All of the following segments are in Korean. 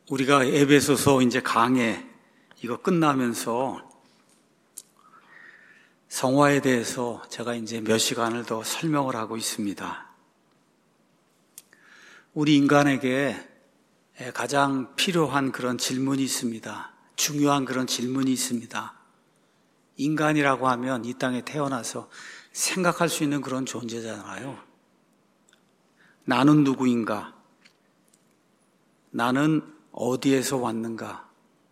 우리가 에베소서 이제 강해 이거 끝나면서 성화에 대해서 제가 이제 몇 시간을 더 설명을 하고 있습니다. 우리 인간에게 가장 필요한 그런 질문이 있습니다. 중요한 그런 질문이 있습니다. 인간이라고 하면 이 땅에 태어나서 생각할 수 있는 그런 존재잖아요. 나는 누구인가? 나는 어디에서 왔는가?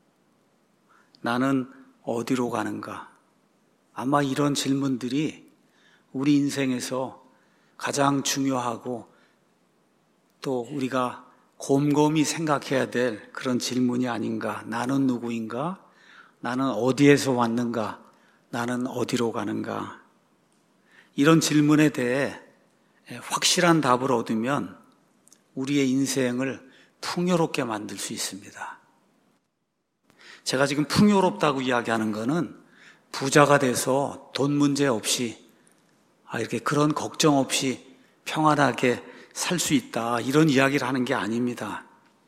나는 어디로 가는가? 아마 이런 질문들이 우리 인생에서 가장 중요하고 또 우리가 곰곰이 생각해야 될 그런 질문이 아닌가. 나는 누구인가? 나는 어디에서 왔는가? 나는 어디로 가는가? 이런 질문에 대해 확실한 답을 얻으면 우리의 인생을 풍요롭게 만들 수 있습니다. 제가 지금 풍요롭다고 이야기하는 거는 부자가 돼서 돈 문제 없이 이렇게 그런 걱정 없이 평안하게 살 수 있다 이런 이야기를 하는 게 아닙니다.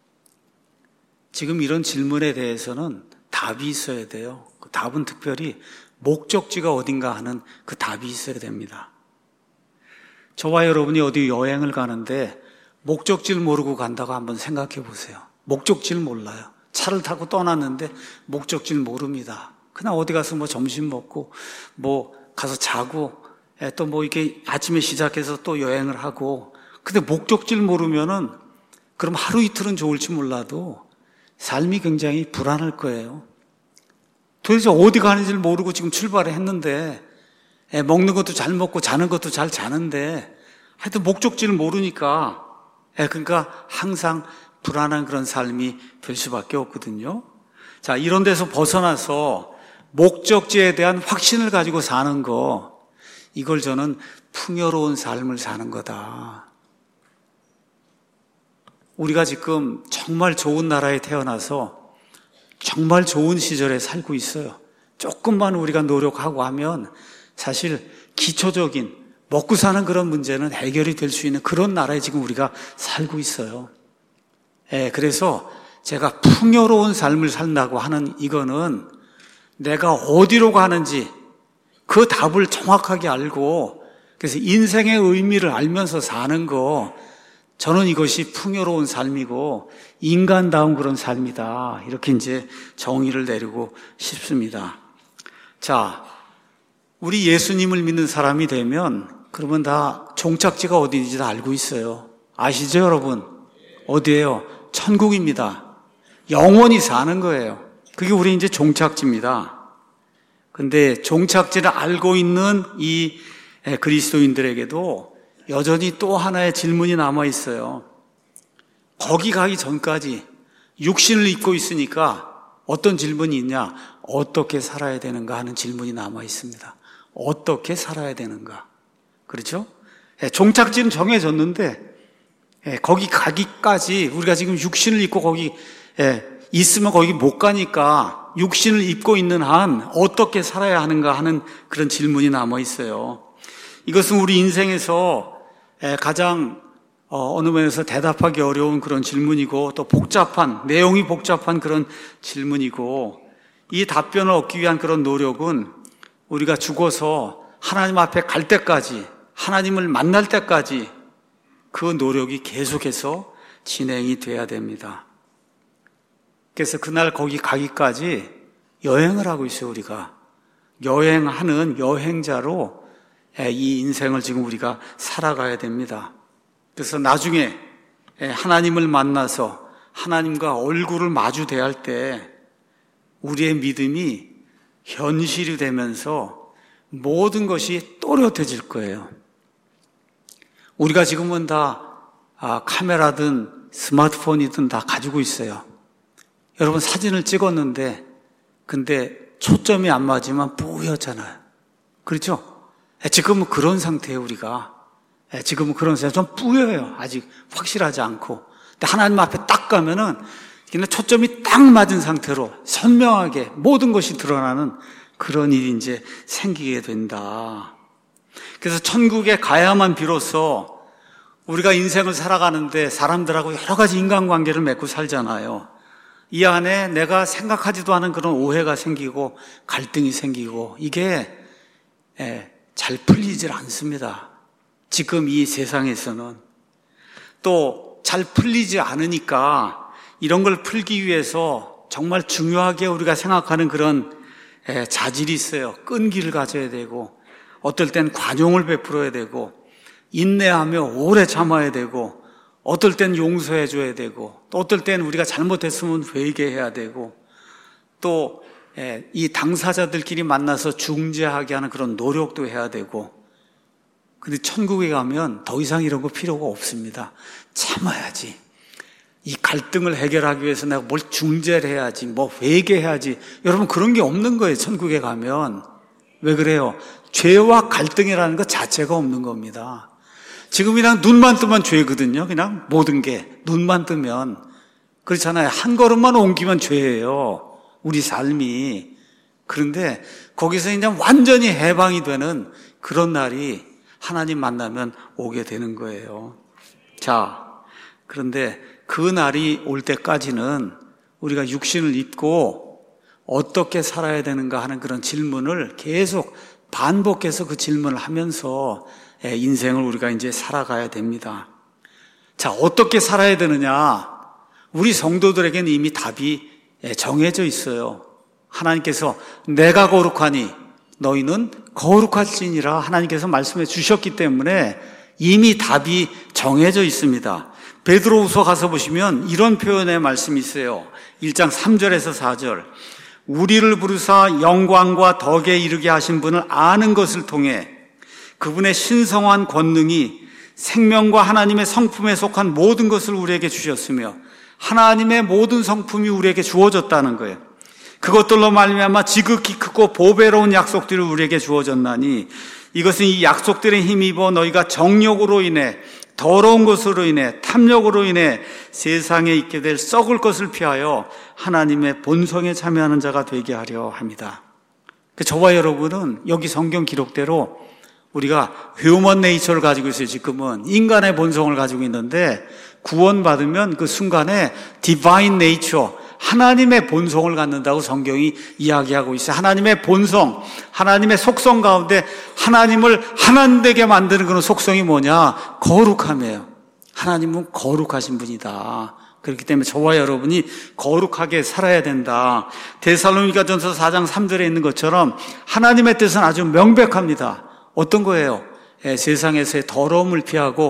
지금 이런 질문에 대해서는 답이 있어야 돼요. 그 답은 특별히 목적지가 어딘가 하는 그 답이 있어야 됩니다. 저와 여러분이 어디 여행을 가는데 목적지를 모르고 간다고 한번 생각해 보세요. 목적지를 몰라요. 차를 타고 떠났는데 목적지를 모릅니다. 그냥 어디 가서 뭐 점심 먹고 뭐 가서 자고 또 뭐 이렇게 아침에 시작해서 또 여행을 하고 근데 목적지를 모르면은 그럼 하루 이틀은 좋을지 몰라도 삶이 굉장히 불안할 거예요. 도대체 어디 가는지를 모르고 지금 출발을 했는데 먹는 것도 잘 먹고 자는 것도 잘 자는데 하여튼 목적지를 모르니까 그러니까 항상 불안한 그런 삶이 될 수밖에 없거든요. 자, 이런 데서 벗어나서 목적지에 대한 확신을 가지고 사는 거, 이걸 저는 풍요로운 삶을 사는 거다. 우리가 지금 정말 좋은 나라에 태어나서 정말 좋은 시절에 살고 있어요. 조금만 우리가 노력하고 하면 사실 기초적인 먹고 사는 그런 문제는 해결이 될 수 있는 그런 나라에 지금 우리가 살고 있어요. 그래서 제가 풍요로운 삶을 산다고 하는 이거는 내가 어디로 가는지 그 답을 정확하게 알고 그래서 인생의 의미를 알면서 사는 거 저는 이것이 풍요로운 삶이고 인간다운 그런 삶이다. 이렇게 이제 정의를 내리고 싶습니다. 자, 우리 예수님을 믿는 사람이 되면 그러면 다 종착지가 어디인지 다 알고 있어요. 아시죠, 여러분? 어디예요? 천국입니다. 영원히 사는 거예요. 그게 우리 이제 종착지입니다. 근데 종착지를 알고 있는 이 그리스도인들에게도 여전히 또 하나의 질문이 남아 있어요. 거기 가기 전까지 육신을 입고 있으니까 어떤 질문이 있냐? 어떻게 살아야 되는가 하는 질문이 남아 있습니다. 어떻게 살아야 되는가? 그렇죠? 종착지는 정해졌는데 거기 가기까지 우리가 지금 육신을 입고 거기 있으면 거기 못 가니까 육신을 입고 있는 한 어떻게 살아야 하는가 하는 그런 질문이 남아 있어요. 이것은 우리 인생에서 가장 어느 면에서 대답하기 어려운 그런 질문이고 또 복잡한 내용이 복잡한 그런 질문이고 이 답변을 얻기 위한 그런 노력은 우리가 죽어서 하나님 앞에 갈 때까지 하나님을 만날 때까지 그 노력이 계속해서 진행이 돼야 됩니다. 그래서 그날 거기 가기까지 여행을 하고 있어요. 우리가 여행하는 여행자로 이 인생을 지금 우리가 살아가야 됩니다. 그래서 나중에 하나님을 만나서 하나님과 얼굴을 마주 대할 때 우리의 믿음이 현실이 되면서 모든 것이 또렷해질 거예요. 우리가 지금은 다 카메라든 스마트폰이든 다 가지고 있어요. 여러분 사진을 찍었는데 근데 초점이 안 맞으면 뿌옇잖아요. 그렇죠? 지금은 그런 상태예요. 우리가 지금은 그런 상태 좀 뿌여요. 아직 확실하지 않고 근데 하나님 앞에 딱 가면은 그냥 초점이 딱 맞은 상태로 선명하게 모든 것이 드러나는 그런 일이 이제 생기게 된다. 그래서 천국에 가야만 비로소 우리가 인생을 살아가는데 사람들하고 여러 가지 인간관계를 맺고 살잖아요. 이 안에 내가 생각하지도 않은 그런 오해가 생기고 갈등이 생기고 이게 잘 풀리질 않습니다. 지금 이 세상에서는. 또 잘 풀리지 않으니까 이런 걸 풀기 위해서 정말 중요하게 우리가 생각하는 그런 자질이 있어요. 끈기를 가져야 되고, 어떨 땐 관용을 베풀어야 되고, 인내하며 오래 참아야 되고, 어떨 땐 용서해 줘야 되고, 또 어떨 땐 우리가 잘못했으면 회개해야 되고, 또 이 당사자들끼리 만나서 중재하게 하는 그런 노력도 해야 되고. 근데 천국에 가면 더 이상 이런 거 필요가 없습니다. 참아야지. 이 갈등을 해결하기 위해서 내가 뭘 중재를 해야지, 뭐 회개해야지. 여러분, 그런 게 없는 거예요, 천국에 가면. 왜 그래요? 죄와 갈등이라는 것 자체가 없는 겁니다. 지금 그냥 눈만 뜨면 죄거든요. 그냥 모든 게 눈만 뜨면. 그렇잖아요. 한 걸음만 옮기면 죄예요, 우리 삶이. 그런데 거기서 이제 완전히 해방이 되는 그런 날이 하나님 만나면 오게 되는 거예요. 자, 그런데 그 날이 올 때까지는 우리가 육신을 입고 어떻게 살아야 되는가 하는 그런 질문을 계속 반복해서 그 질문을 하면서 인생을 우리가 이제 살아가야 됩니다. 자, 어떻게 살아야 되느냐? 우리 성도들에게는 이미 답이 정해져 있어요. 하나님께서 내가 거룩하니 너희는 거룩할지니라 하나님께서 말씀해 주셨기 때문에 이미 답이 정해져 있습니다. 베드로후서 가서 보시면 이런 표현의 말씀이 있어요. 1장 3절에서 4절. 우리를 부르사 영광과 덕에 이르게 하신 분을 아는 것을 통해 그분의 신성한 권능이 생명과 하나님의 성품에 속한 모든 것을 우리에게 주셨으며 하나님의 모든 성품이 우리에게 주어졌다는 거예요. 그것들로 말미암아 지극히 크고 보배로운 약속들이 우리에게 주어졌나니 이것은 이 약속들에 힘입어 너희가 정욕으로 인해 더러운 것으로 인해 탐욕으로 인해 세상에 있게 될 썩을 것을 피하여 하나님의 본성에 참여하는 자가 되게 하려 합니다. 저와 여러분은 여기 성경 기록대로 우리가 휴먼 네이처를 가지고 있어요. 지금은 인간의 본성을 가지고 있는데 구원받으면 그 순간에 디바인 네이처, 하나님의 본성을 갖는다고 성경이 이야기하고 있어요. 하나님의 본성, 하나님의 속성 가운데 하나님을 하나님 되게 만드는 그런 속성이 뭐냐? 거룩함이에요. 하나님은 거룩하신 분이다. 그렇기 때문에 저와 여러분이 거룩하게 살아야 된다. 데살로니가전서 4장 3절에 있는 것처럼 하나님의 뜻은 아주 명백합니다. 어떤 거예요? 세상에서의 더러움을 피하고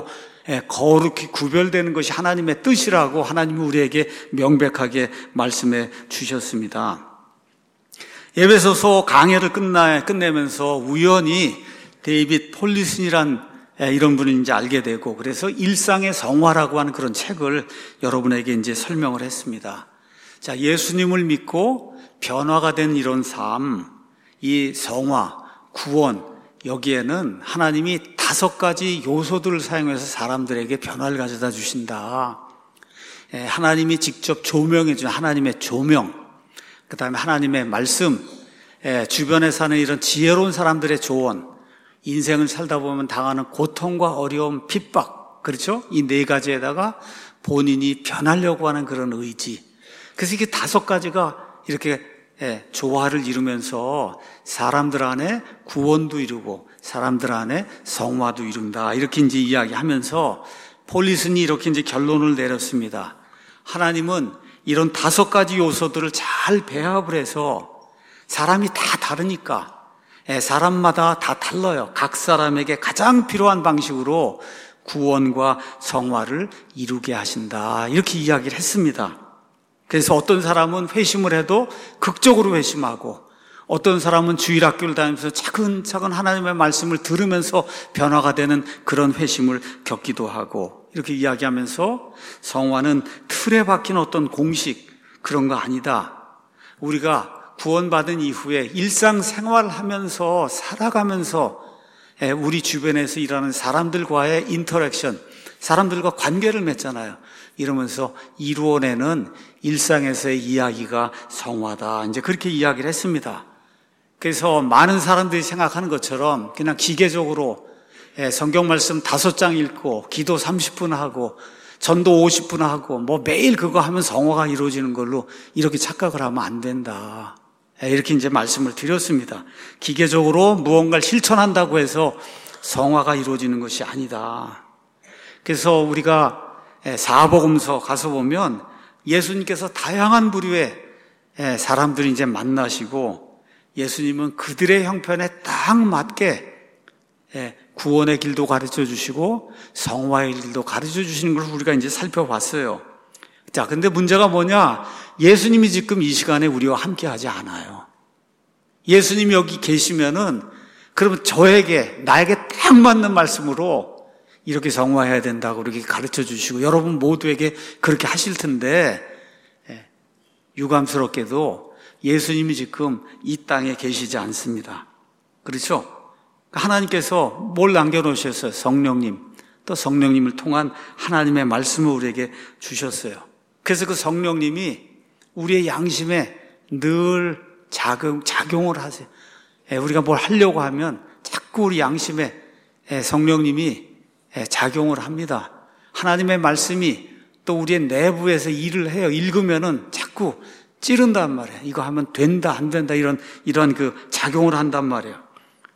거룩히 구별되는 것이 하나님의 뜻이라고 하나님이 우리에게 명백하게 말씀해 주셨습니다. 에베소서 강해를 끝내면서 우연히 데이빗 폴리슨이란 이런 분인지 알게 되고, 그래서 일상의 성화라고 하는 그런 책을 여러분에게 이제 설명을 했습니다. 자, 예수님을 믿고 변화가 된 이런 삶, 이 성화, 구원, 여기에는 하나님이 5가지 요소들을 사용해서 사람들에게 변화를 가져다 주신다. 하나님이 직접 조명해 준 하나님의 조명, 그 다음에 하나님의 말씀, 주변에 사는 이런 지혜로운 사람들의 조언, 인생을 살다 보면 당하는 고통과 어려움, 핍박, 그렇죠? 이 4가지에다가 본인이 변하려고 하는 그런 의지. 그래서 이게 5가지가 이렇게 조화를 이루면서 사람들 안에 구원도 이루고 사람들 안에 성화도 이룬다. 이렇게 이제 이야기하면서 폴리슨이 이렇게 이제 결론을 내렸습니다. 하나님은 이런 5가지 요소들을 잘 배합을 해서 사람이 다 다르니까 사람마다 다 달라요. 각 사람에게 가장 필요한 방식으로 구원과 성화를 이루게 하신다. 이렇게 이야기를 했습니다. 그래서 어떤 사람은 회심을 해도 극적으로 회심하고, 어떤 사람은 주일학교를 다니면서 차근차근 하나님의 말씀을 들으면서 변화가 되는 그런 회심을 겪기도 하고, 이렇게 이야기하면서 성화는 틀에 박힌 어떤 공식, 그런 거 아니다. 우리가 구원받은 이후에 일상생활을 하면서 살아가면서 우리 주변에서 일하는 사람들과의 인터랙션, 사람들과 관계를 맺잖아요. 이러면서 이루어내는 일상에서의 이야기가 성화다. 이제 그렇게 이야기를 했습니다. 그래서 많은 사람들이 생각하는 것처럼 그냥 기계적으로 성경 말씀 5장 읽고 기도 30분 하고 전도 50분 하고 뭐 매일 그거 하면 성화가 이루어지는 걸로 이렇게 착각을 하면 안 된다. 이렇게 이제 말씀을 드렸습니다. 기계적으로 무언가를 실천한다고 해서 성화가 이루어지는 것이 아니다. 그래서 우리가 사복음서 가서 보면 예수님께서 다양한 부류의 사람들이 이제 만나시고 예수님은 그들의 형편에 딱 맞게 구원의 길도 가르쳐 주시고 성화의 길도 가르쳐 주시는 걸 우리가 이제 살펴봤어요. 자, 근데 문제가 뭐냐? 예수님이 지금 이 시간에 우리와 함께 하지 않아요. 예수님이 여기 계시면은 그러면 나에게 딱 맞는 말씀으로 이렇게 성화해야 된다고 이렇게 가르쳐 주시고 여러분 모두에게 그렇게 하실 텐데 유감스럽게도 예수님이 지금 이 땅에 계시지 않습니다. 그렇죠? 하나님께서 뭘 남겨놓으셨어요? 성령님. 또 성령님을 통한 하나님의 말씀을 우리에게 주셨어요. 그래서 그 성령님이 우리의 양심에 늘 작용을 하세요. 우리가 뭘 하려고 하면 자꾸 우리 양심에 성령님이 작용을 합니다. 하나님의 말씀이 또 우리의 내부에서 일을 해요. 읽으면은 자꾸 찌른단 말이에요. 이거 하면 된다, 안 된다, 이런 그 작용을 한단 말이에요.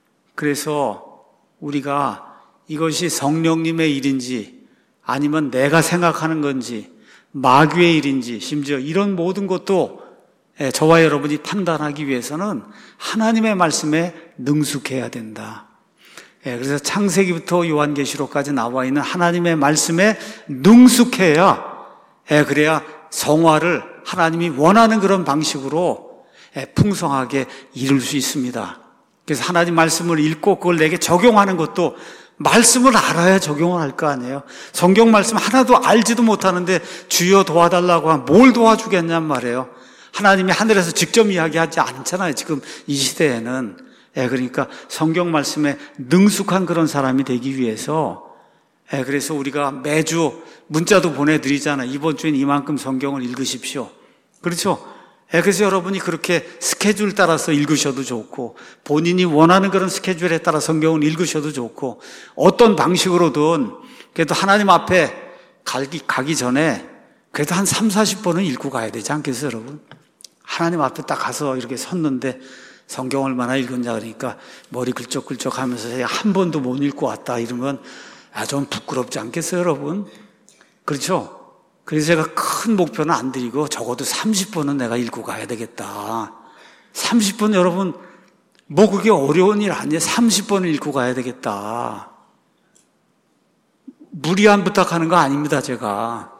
그래서 우리가 이것이 성령님의 일인지 아니면 내가 생각하는 건지 마귀의 일인지 심지어 이런 모든 것도 저와 여러분이 판단하기 위해서는 하나님의 말씀에 능숙해야 된다. 그래서 창세기부터 요한계시록까지 나와 있는 하나님의 말씀에 능숙해야 그래야 성화를 하나님이 원하는 그런 방식으로 풍성하게 이룰 수 있습니다. 그래서 하나님 말씀을 읽고 그걸 내게 적용하는 것도 말씀을 알아야 적용을 할 거 아니에요. 성경 말씀 하나도 알지도 못하는데 주여 도와달라고 하면 뭘 도와주겠냔 말이에요. 하나님이 하늘에서 직접 이야기하지 않잖아요. 지금 이 시대에는. 그러니까 성경 말씀에 능숙한 그런 사람이 되기 위해서 그래서 우리가 매주 문자도 보내드리잖아요. 이번 주엔 이만큼 성경을 읽으십시오. 그렇죠? 그래서 여러분이 그렇게 스케줄 따라서 읽으셔도 좋고 본인이 원하는 그런 스케줄에 따라 성경을 읽으셔도 좋고 어떤 방식으로든 그래도 하나님 앞에 가기 전에 그래도 한 30-40번은 읽고 가야 되지 않겠어요, 여러분? 하나님 앞에 딱 가서 이렇게 섰는데 성경 얼마나 읽었냐 그러니까 머리 긁적긁적 하면서 한 번도 못 읽고 왔다 이러면 좀 부끄럽지 않겠어요, 여러분? 그렇죠? 그래서 제가 큰 목표는 안 드리고 적어도 30번은 내가 읽고 가야 되겠다. 30번 여러분 뭐 그게 어려운 일 아니에요. 30번을 읽고 가야 되겠다. 무리한 부탁하는 거 아닙니다, 제가.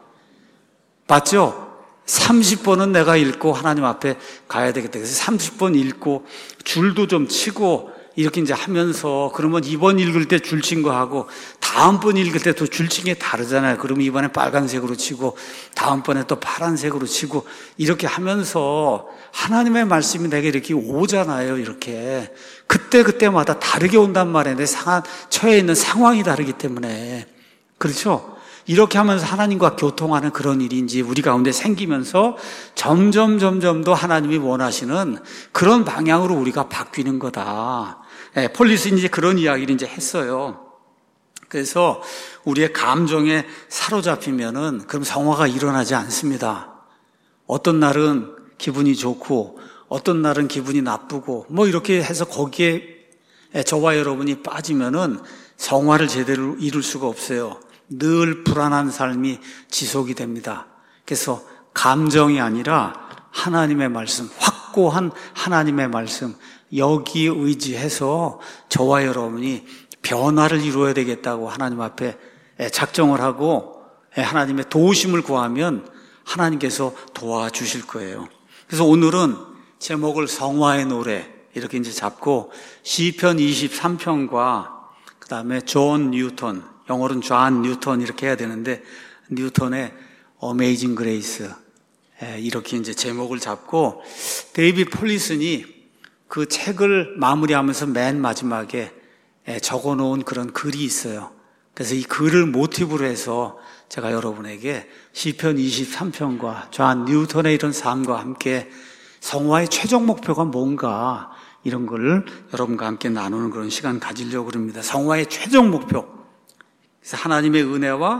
맞죠? 30번은 내가 읽고 하나님 앞에 가야 되겠다. 그래서 30번 읽고 줄도 좀 치고 이렇게 이제 하면서 그러면 이번 읽을 때 줄 친 거 하고 다음번 읽을 때 또 줄 친 게 다르잖아요. 그러면 이번에 빨간색으로 치고 다음번에 또 파란색으로 치고 이렇게 하면서 하나님의 말씀이 내게 이렇게 오잖아요. 이렇게 그때마다 다르게 온단 말이에요. 내 처해 있는 상황이 다르기 때문에. 그렇죠? 이렇게 하면서 하나님과 교통하는 그런 일인지 우리 가운데 생기면서 점점 더 하나님이 원하시는 그런 방향으로 우리가 바뀌는 거다. 폴리스는 이제 그런 이야기를 이제 했어요. 그래서 우리의 감정에 사로잡히면은 그럼 성화가 일어나지 않습니다. 어떤 날은 기분이 좋고 어떤 날은 기분이 나쁘고 뭐 이렇게 해서 거기에 저와 여러분이 빠지면은 성화를 제대로 이룰 수가 없어요. 늘 불안한 삶이 지속이 됩니다. 그래서 감정이 아니라 하나님의 말씀, 확고한 하나님의 말씀, 여기에 의지해서 저와 여러분이 변화를 이루어야 되겠다고 하나님 앞에 작정을 하고 하나님의 도우심을 구하면 하나님께서 도와주실 거예요. 그래서 오늘은 제목을 성화의 노래 이렇게 이제 잡고 시편 23편과 그 다음에 존 뉴턴, 영어로는 존 뉴턴 이렇게 해야 되는데 뉴턴의 어메이징 그레이스 이렇게 이제 제목을 잡고 데이비드 폴리슨이 그 책을 마무리하면서 맨 마지막에 적어놓은 그런 글이 있어요. 그래서 이 글을 모티브로 해서 제가 여러분에게 시편 23편과 존 뉴턴의 이런 삶과 함께 성화의 최종 목표가 뭔가 이런 걸 여러분과 함께 나누는 그런 시간 가지려고 합니다. 성화의 최종 목표. 그래서 하나님의 은혜와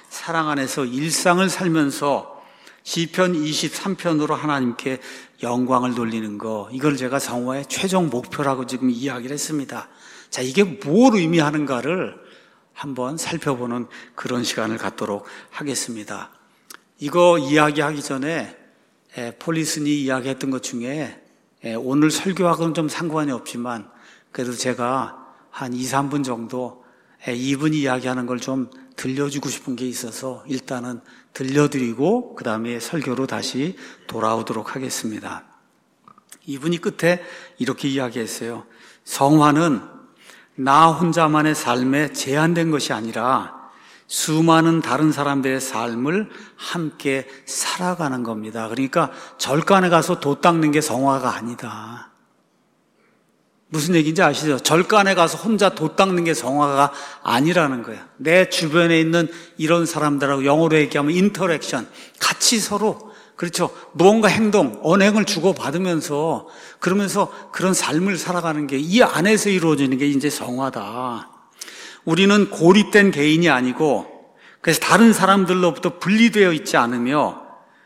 사랑 안에서 일상을 살면서 시편 23편으로 하나님께 영광을 돌리는 거, 이걸 제가 성화의 최종 목표라고 지금 이야기를 했습니다. 자, 이게 뭘 의미하는가를 한번 살펴보는 그런 시간을 갖도록 하겠습니다. 이거 이야기하기 전에 폴리슨이 이야기했던 것 중에 오늘 설교하고는 좀 상관이 없지만 그래도 제가 한 2, 3분 정도 이분이 이야기하는 걸 좀 들려주고 싶은 게 있어서 일단은 들려드리고 그 다음에 설교로 다시 돌아오도록 하겠습니다. 이분이 끝에 이렇게 이야기했어요. 성화는 나 혼자만의 삶에 제한된 것이 아니라 수많은 다른 사람들의 삶을 함께 살아가는 겁니다. 그러니까 절간에 가서 돛 닦는 게 성화가 아니다. 무슨 얘기인지 아시죠? 절간에 가서 혼자 돛 닦는 게 성화가 아니라는 거예요. 내 주변에 있는 이런 사람들하고 영어로 얘기하면 인터랙션, 같이 서로, 그렇죠, 무언가 행동, 언행을 주고받으면서 그러면서 그런 삶을 살아가는 게 이 안에서 이루어지는 게 이제 성화다. 우리는 고립된 개인이 아니고 그래서 다른 사람들로부터 분리되어 있지 않으며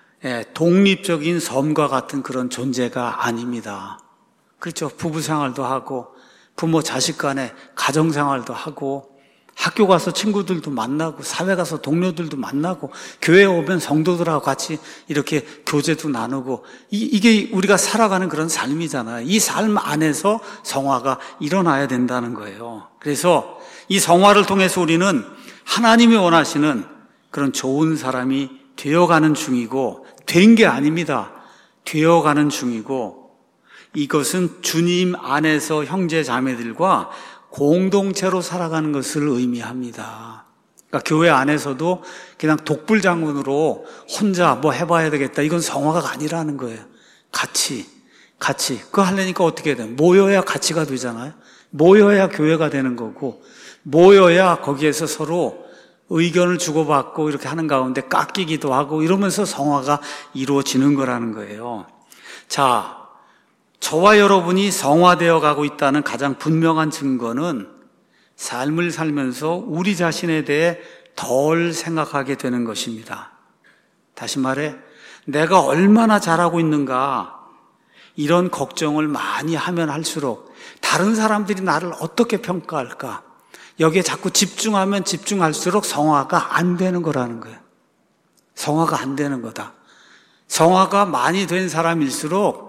독립적인 섬과 같은 그런 존재가 아닙니다. 그렇죠. 부부 생활도 하고 부모 자식 간에 가정 생활도 하고 학교 가서 친구들도 만나고 사회 가서 동료들도 만나고 교회에 오면 성도들하고 같이 이렇게 교제도 나누고 이게 우리가 살아가는 그런 삶이잖아요. 이 삶 안에서 성화가 일어나야 된다는 거예요. 그래서 이 성화를 통해서 우리는 하나님이 원하시는 그런 좋은 사람이 되어가는 중이고 된 게 아닙니다. 되어가는 중이고 이것은 주님 안에서 형제 자매들과 공동체로 살아가는 것을 의미합니다. 그러니까 교회 안에서도 그냥 독불장군으로 혼자 뭐 해봐야 되겠다, 이건 성화가 아니라는 거예요. 같이 그거 하려니까 어떻게 해야 돼요? 모여야 가치가 되잖아요. 모여야 교회가 되는 거고 모여야 거기에서 서로 의견을 주고받고 이렇게 하는 가운데 깎이기도 하고 이러면서 성화가 이루어지는 거라는 거예요. 자, 저와 여러분이 성화되어 가고 있다는 가장 분명한 증거는 삶을 살면서 우리 자신에 대해 덜 생각하게 되는 것입니다. 다시 말해, 내가 얼마나 잘하고 있는가, 이런 걱정을 많이 하면 할수록 다른 사람들이 나를 어떻게 평가할까, 여기에 자꾸 집중하면 집중할수록 성화가 안 되는 거라는 거예요. 성화가 안 되는 거다. 성화가 많이 된 사람일수록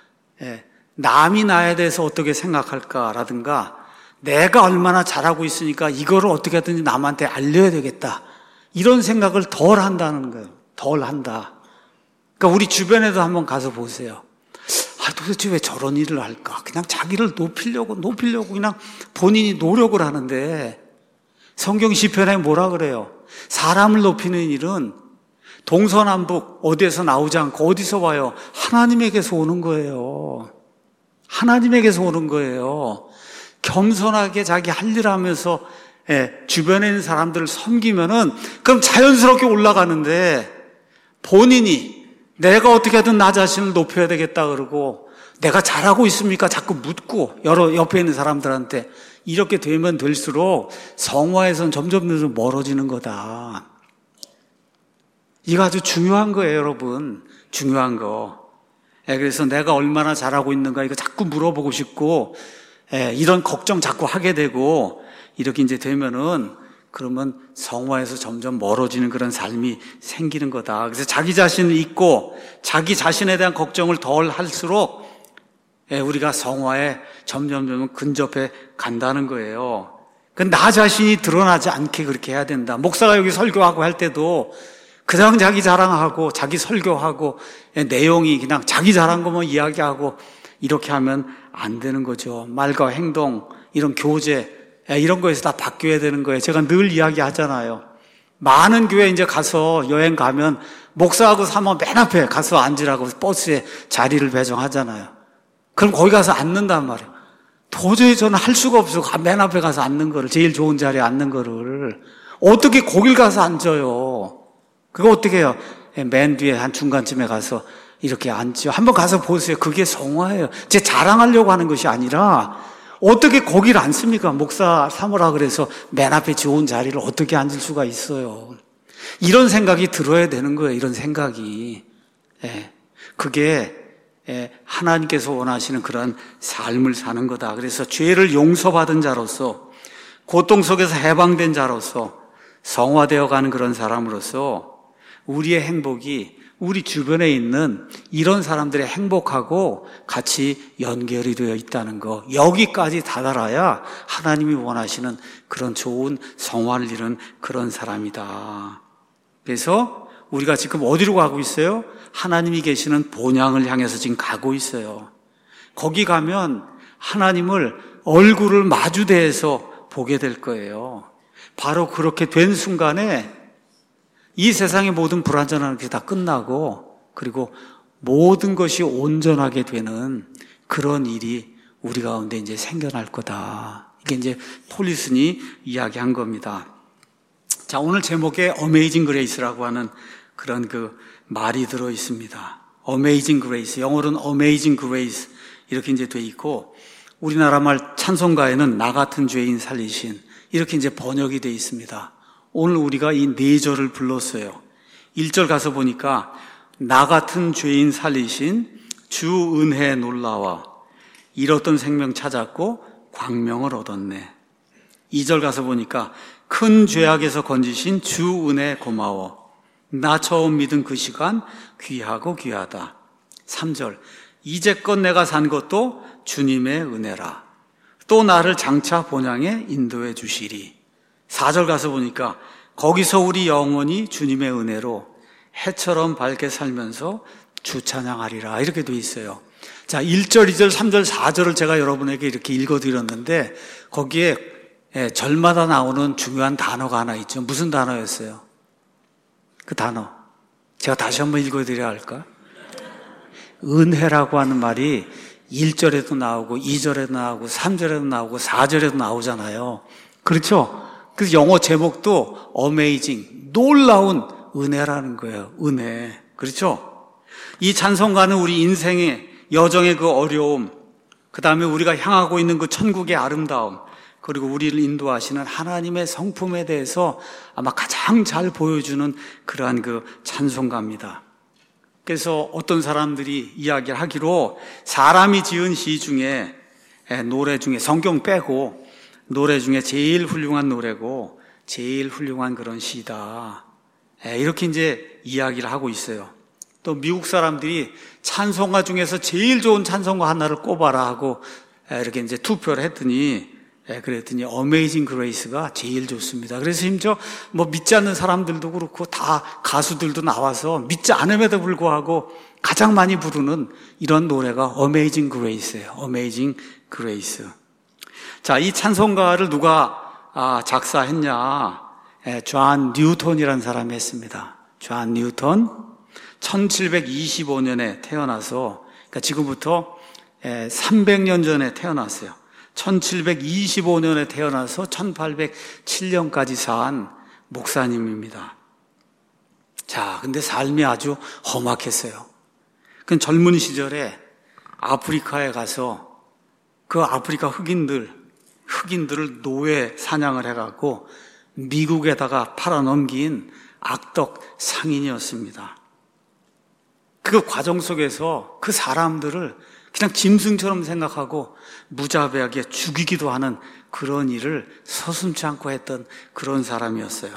남이 나에 대해서 어떻게 생각할까라든가 내가 얼마나 잘하고 있으니까 이거를 어떻게 하든지 남한테 알려야 되겠다, 이런 생각을 덜 한다는 거예요. 덜 한다. 그러니까 우리 주변에도 한번 가서 보세요. 도대체 왜 저런 일을 할까? 그냥 자기를 높이려고 그냥 본인이 노력을 하는데 성경 시편에 뭐라 그래요? 사람을 높이는 일은 동서남북 어디에서 나오지 않고 어디서 와요? 하나님에게서 오는 거예요. 하나님에게서 오는 거예요. 겸손하게 자기 할 일 하면서 주변에 있는 사람들을 섬기면은 그럼 자연스럽게 올라가는데 본인이 내가 어떻게 하든 나 자신을 높여야 되겠다 그러고 내가 잘하고 있습니까? 자꾸 묻고 여러 옆에 있는 사람들한테 이렇게 되면 될수록 성화에서는 점점 멀어지는 거다. 이거 아주 중요한 거예요, 여러분. 중요한 거. 그래서 내가 얼마나 잘하고 있는가 이거 자꾸 물어보고 싶고 이런 걱정 자꾸 하게 되고 이렇게 이제 되면은 그러면 성화에서 점점 멀어지는 그런 삶이 생기는 거다. 그래서 자기 자신을 잊고 자기 자신에 대한 걱정을 덜 할수록 우리가 성화에 점점 근접해 간다는 거예요. 나 자신이 드러나지 않게 그렇게 해야 된다. 목사가 여기 설교하고 할 때도 그냥 자기 자랑하고 자기 설교하고 내용이 그냥 자기 잘한 것만 이야기하고 이렇게 하면 안 되는 거죠. 말과 행동, 이런 교제 이런 거에서 다 바뀌어야 되는 거예요. 제가 늘 이야기하잖아요. 많은 교회 이제 가서 여행 가면 목사하고 사모 맨 앞에 가서 앉으라고 버스에 자리를 배정하잖아요. 그럼 거기 가서 앉는단 말이에요. 도저히 저는 할 수가 없어요. 맨 앞에 가서 앉는 거를, 제일 좋은 자리에 앉는 거를. 어떻게 거길 가서 앉아요? 그거 어떻게 해요? 맨 뒤에 한 중간쯤에 가서 이렇게 앉죠. 한번 가서 보세요. 그게 성화예요. 제 자랑하려고 하는 것이 아니라 어떻게 거기를 앉습니까? 목사 삼으라 그래서 맨 앞에 좋은 자리를 어떻게 앉을 수가 있어요? 이런 생각이 들어야 되는 거예요. 이런 생각이. 그게 하나님께서 원하시는 그런 삶을 사는 거다. 그래서 죄를 용서받은 자로서, 고통 속에서 해방된 자로서, 성화되어 가는 그런 사람으로서 우리의 행복이 우리 주변에 있는 이런 사람들의 행복하고 같이 연결이 되어 있다는 거, 여기까지 다다라야 하나님이 원하시는 그런 좋은 성화를 이룬 그런 사람이다. 그래서 우리가 지금 어디로 가고 있어요? 하나님이 계시는 본향을 향해서 지금 가고 있어요. 거기 가면 하나님을 얼굴을 마주대해서 보게 될 거예요. 바로 그렇게 된 순간에 이 세상의 모든 불완전한 것이 다 끝나고, 그리고 모든 것이 온전하게 되는 그런 일이 우리 가운데 이제 생겨날 거다. 이게 이제 폴리슨이 이야기한 겁니다. 자, 오늘 제목에 Amazing Grace라고 하는 그런 그 말이 들어 있습니다. Amazing Grace, 영어로는 Amazing Grace 이렇게 이제 돼 있고, 우리나라 말 찬송가에는 나 같은 죄인 살리신 이렇게 이제 번역이 돼 있습니다. 오늘 우리가 이 네 절을 불렀어요. 1절 가서 보니까 나 같은 죄인 살리신 주 은혜 놀라와 잃었던 생명 찾았고 광명을 얻었네. 2절 가서 보니까 큰 죄악에서 건지신 주 은혜 고마워. 나 처음 믿은 그 시간 귀하고 귀하다. 3절 이제껏 내가 산 것도 주님의 은혜라. 또 나를 장차 본향에 인도해 주시리. 4절 가서 보니까 거기서 우리 영원히 주님의 은혜로 해처럼 밝게 살면서 주 찬양하리라. 이렇게 돼 있어요. 자, 1절, 2절, 3절, 4절을 제가 여러분에게 이렇게 읽어드렸는데 거기에 절마다 나오는 중요한 단어가 하나 있죠. 무슨 단어였어요? 그 단어 제가 다시 한번 읽어드려야 할까? 은혜라고 하는 말이 1절에도 나오고 2절에도 나오고 3절에도 나오고 4절에도 나오잖아요. 그렇죠? 그래서 영어 제목도 Amazing, 놀라운 은혜라는 거예요. 은혜. 그렇죠? 이 찬송가는 우리 인생의 여정의 그 어려움, 그 다음에 우리가 향하고 있는 그 천국의 아름다움, 그리고 우리를 인도하시는 하나님의 성품에 대해서 아마 가장 잘 보여주는 그러한 그 찬송가입니다. 그래서 어떤 사람들이 이야기를 하기로 사람이 지은 시 중에, 노래 중에, 성경 빼고 노래 중에 제일 훌륭한 노래고 제일 훌륭한 그런 시다. 이렇게 이제 이야기를 하고 있어요. 또 미국 사람들이 찬송가 중에서 제일 좋은 찬송가 하나를 꼽아라 하고 이렇게 이제 투표를 했더니, 그랬더니 Amazing Grace가 제일 좋습니다. 그래서 심지어 뭐 믿지 않는 사람들도 그렇고 다 가수들도 나와서 믿지 않음에도 불구하고 가장 많이 부르는 이런 노래가 Amazing Grace예요. Amazing Grace. 자, 이 찬송가를 누가 작사했냐? 존 뉴턴이라는 사람이 했습니다. 존 뉴턴 1725년에 태어나서, 그러니까 지금부터 300년 전에 태어났어요. 1725년에 태어나서 1807년까지 산 목사님입니다. 자, 근데 삶이 아주 험악했어요. 그 젊은 시절에 아프리카에 가서 그 아프리카 흑인들을 노예 사냥을 해갖고 미국에다가 팔아넘긴 악덕 상인이었습니다. 그 과정 속에서 그 사람들을 그냥 짐승처럼 생각하고 무자비하게 죽이기도 하는 그런 일을 서슴지 않고 했던 그런 사람이었어요.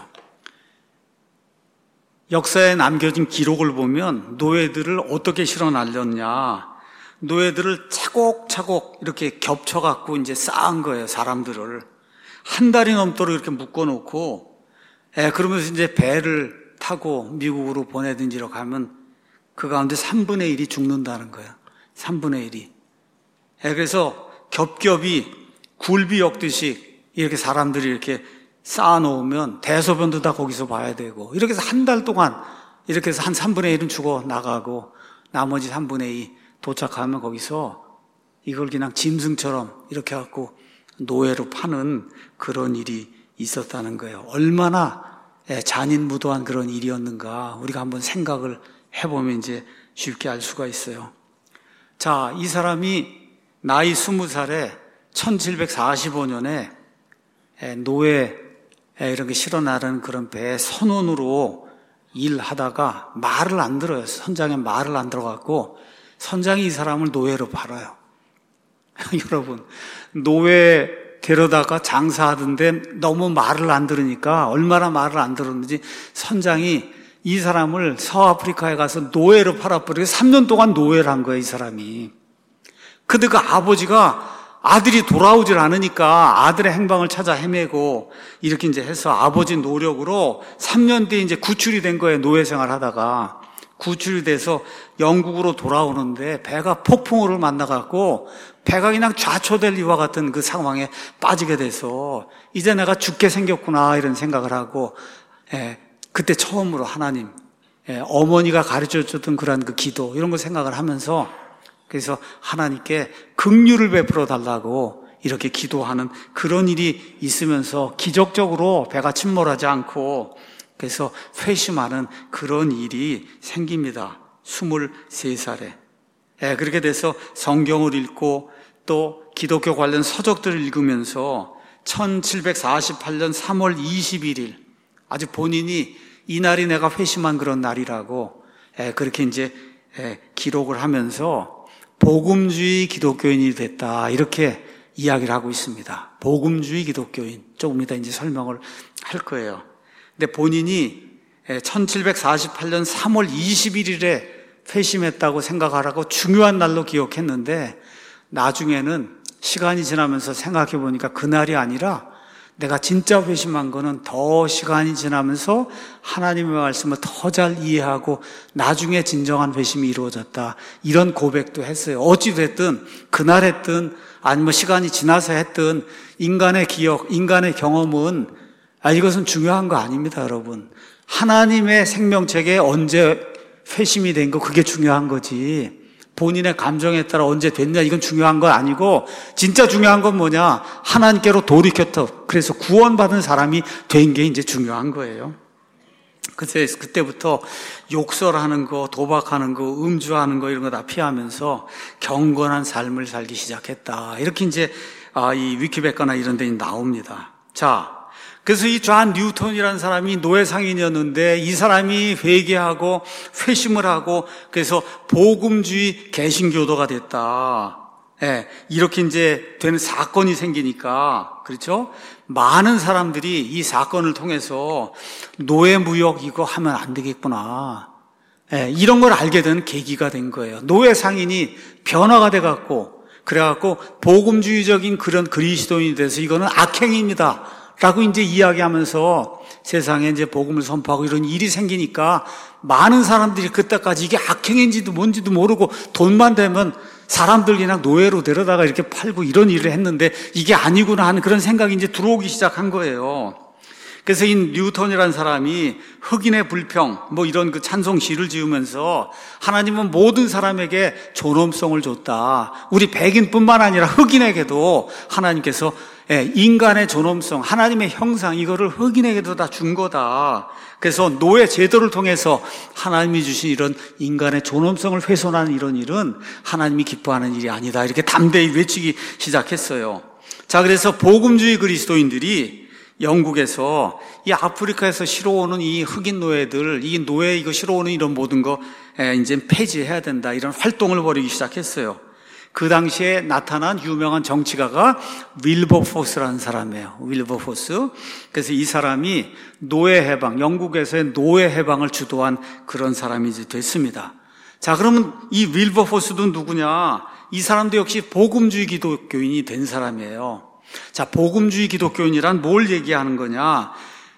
역사에 남겨진 기록을 보면 노예들을 어떻게 실어 날렸냐, 노예들을 차곡차곡 이렇게 겹쳐갖고 이제 쌓은 거예요. 사람들을 한 달이 넘도록 이렇게 묶어놓고, 그러면서 이제 배를 타고 미국으로 보내든지 이렇게 하면 그 가운데 3분의 1이 죽는다는 거예요. 3분의 1이. 그래서 겹겹이 굴비 엮듯이 이렇게 사람들이 이렇게 쌓아놓으면 대소변도 다 거기서 봐야 되고, 이렇게 해서 한 달 동안 이렇게 해서 한 3분의 1은 죽어 나가고 나머지 3분의 2 도착하면 거기서 이걸 그냥 짐승처럼 이렇게 갖고 노예로 파는 그런 일이 있었다는 거예요. 얼마나 잔인무도한 그런 일이었는가 우리가 한번 생각을 해보면 이제 쉽게 알 수가 있어요. 자, 이 사람이 나이 20살에 1745년에 노예 이런 게 실어 나르는 그런 배의 선원으로 일하다가 말을 안 들어요. 선장의 말을 안 들어갖고 선장이 이 사람을 노예로 팔아요. 여러분, 노예 데려다가 장사하던데 너무 말을 안 들으니까 얼마나 말을 안 들었는지 선장이 이 사람을 서아프리카에 가서 노예로 팔아버리고 3년 동안 노예를 한 거예요, 이 사람이. 근데 그 아버지가 아들이 돌아오질 않으니까 아들의 행방을 찾아 헤매고 이렇게 이제 해서 아버지 노력으로 3년 뒤에 이제 구출이 된 거예요. 노예 생활 하다가. 구출이 돼서 영국으로 돌아오는데 배가 폭풍우를 만나갖고 배가 그냥 좌초될 이와 같은 그 상황에 빠지게 돼서 이제 내가 죽게 생겼구나 이런 생각을 하고, 그때 처음으로 하나님, 어머니가 가르쳐줬던 그런 그 기도 이런 거 생각을 하면서 그래서 하나님께 긍휼을 베풀어 달라고 이렇게 기도하는 그런 일이 있으면서 기적적으로 배가 침몰하지 않고 그래서 회심하는 그런 일이 생깁니다. 23살에. 그렇게 돼서 성경을 읽고 또 기독교 관련 서적들을 읽으면서 1748년 3월 21일 아주 본인이 이날이 내가 회심한 그런 날이라고 그렇게 이제 기록을 하면서 복음주의 기독교인이 됐다 이렇게 이야기를 하고 있습니다. 복음주의 기독교인 조금 이따 이제 설명을 할 거예요. 근데 본인이 1748년 3월 21일에 회심했다고 생각하라고 중요한 날로 기억했는데 나중에는 시간이 지나면서 생각해 보니까 그날이 아니라 내가 진짜 회심한 거는 더 시간이 지나면서 하나님의 말씀을 더 잘 이해하고 나중에 진정한 회심이 이루어졌다. 이런 고백도 했어요. 어찌됐든 그날 했든 아니면 시간이 지나서 했든 인간의 기억, 인간의 경험은 이것은 중요한 거 아닙니다, 여러분. 하나님의 생명책에 언제 회심이 된 거 그게 중요한 거지. 본인의 감정에 따라 언제 됐냐 이건 중요한 건 아니고 진짜 중요한 건 뭐냐? 하나님께로 돌이켰다. 그래서 구원받은 사람이 된 게 이제 중요한 거예요. 그래서 그때부터 욕설하는 거, 도박하는 거, 음주하는 거 이런 거 다 피하면서 경건한 삶을 살기 시작했다. 이렇게 이제 이 위키백과나 이런 데 나옵니다. 자, 그래서 이 존 뉴턴이라는 사람이 노예 상인이었는데 이 사람이 회개하고 회심을 하고 그래서 복음주의 개신교도가 됐다. 이렇게 이제 되는 사건이 생기니까 그렇죠? 많은 사람들이 이 사건을 통해서 노예 무역 이거 하면 안 되겠구나. 이런 걸 알게 된 계기가 된 거예요. 노예 상인이 변화가 돼갖고 그래갖고 복음주의적인 그런 그리스도인이 돼서 이거는 악행입니다. 라고 이제 이야기하면서 세상에 이제 복음을 선포하고 이런 일이 생기니까 많은 사람들이 그때까지 이게 악행인지도 뭔지도 모르고 돈만 되면 사람들 그냥 노예로 데려다가 이렇게 팔고 이런 일을 했는데 이게 아니구나 하는 그런 생각이 이제 들어오기 시작한 거예요. 그래서 이 뉴턴이라는 사람이 흑인의 불평 뭐 이런 그 찬송 시를 지으면서 하나님은 모든 사람에게 존엄성을 줬다. 우리 백인뿐만 아니라 흑인에게도 하나님께서 인간의 존엄성, 하나님의 형상 이거를 흑인에게도 다 준 거다. 그래서 노예 제도를 통해서 하나님이 주신 이런 인간의 존엄성을 훼손하는 이런 일은 하나님이 기뻐하는 일이 아니다. 이렇게 담대히 외치기 시작했어요. 자, 그래서 복음주의 그리스도인들이 영국에서 이 아프리카에서 실어오는 이 흑인 노예들, 이 노예 이거 실어오는 이런 모든 거 이제 폐지해야 된다. 이런 활동을 벌이기 시작했어요. 그 당시에 나타난 유명한 정치가가 윌버포스라는 사람이에요. 윌버포스. 그래서 이 사람이 노예 해방, 영국에서의 노예 해방을 주도한 그런 사람이 이제 됐습니다. 자, 그러면 이 윌버포스도 누구냐? 이 사람도 역시 복음주의 기독교인이 된 사람이에요. 자, 복음주의 기독교인이란 뭘 얘기하는 거냐?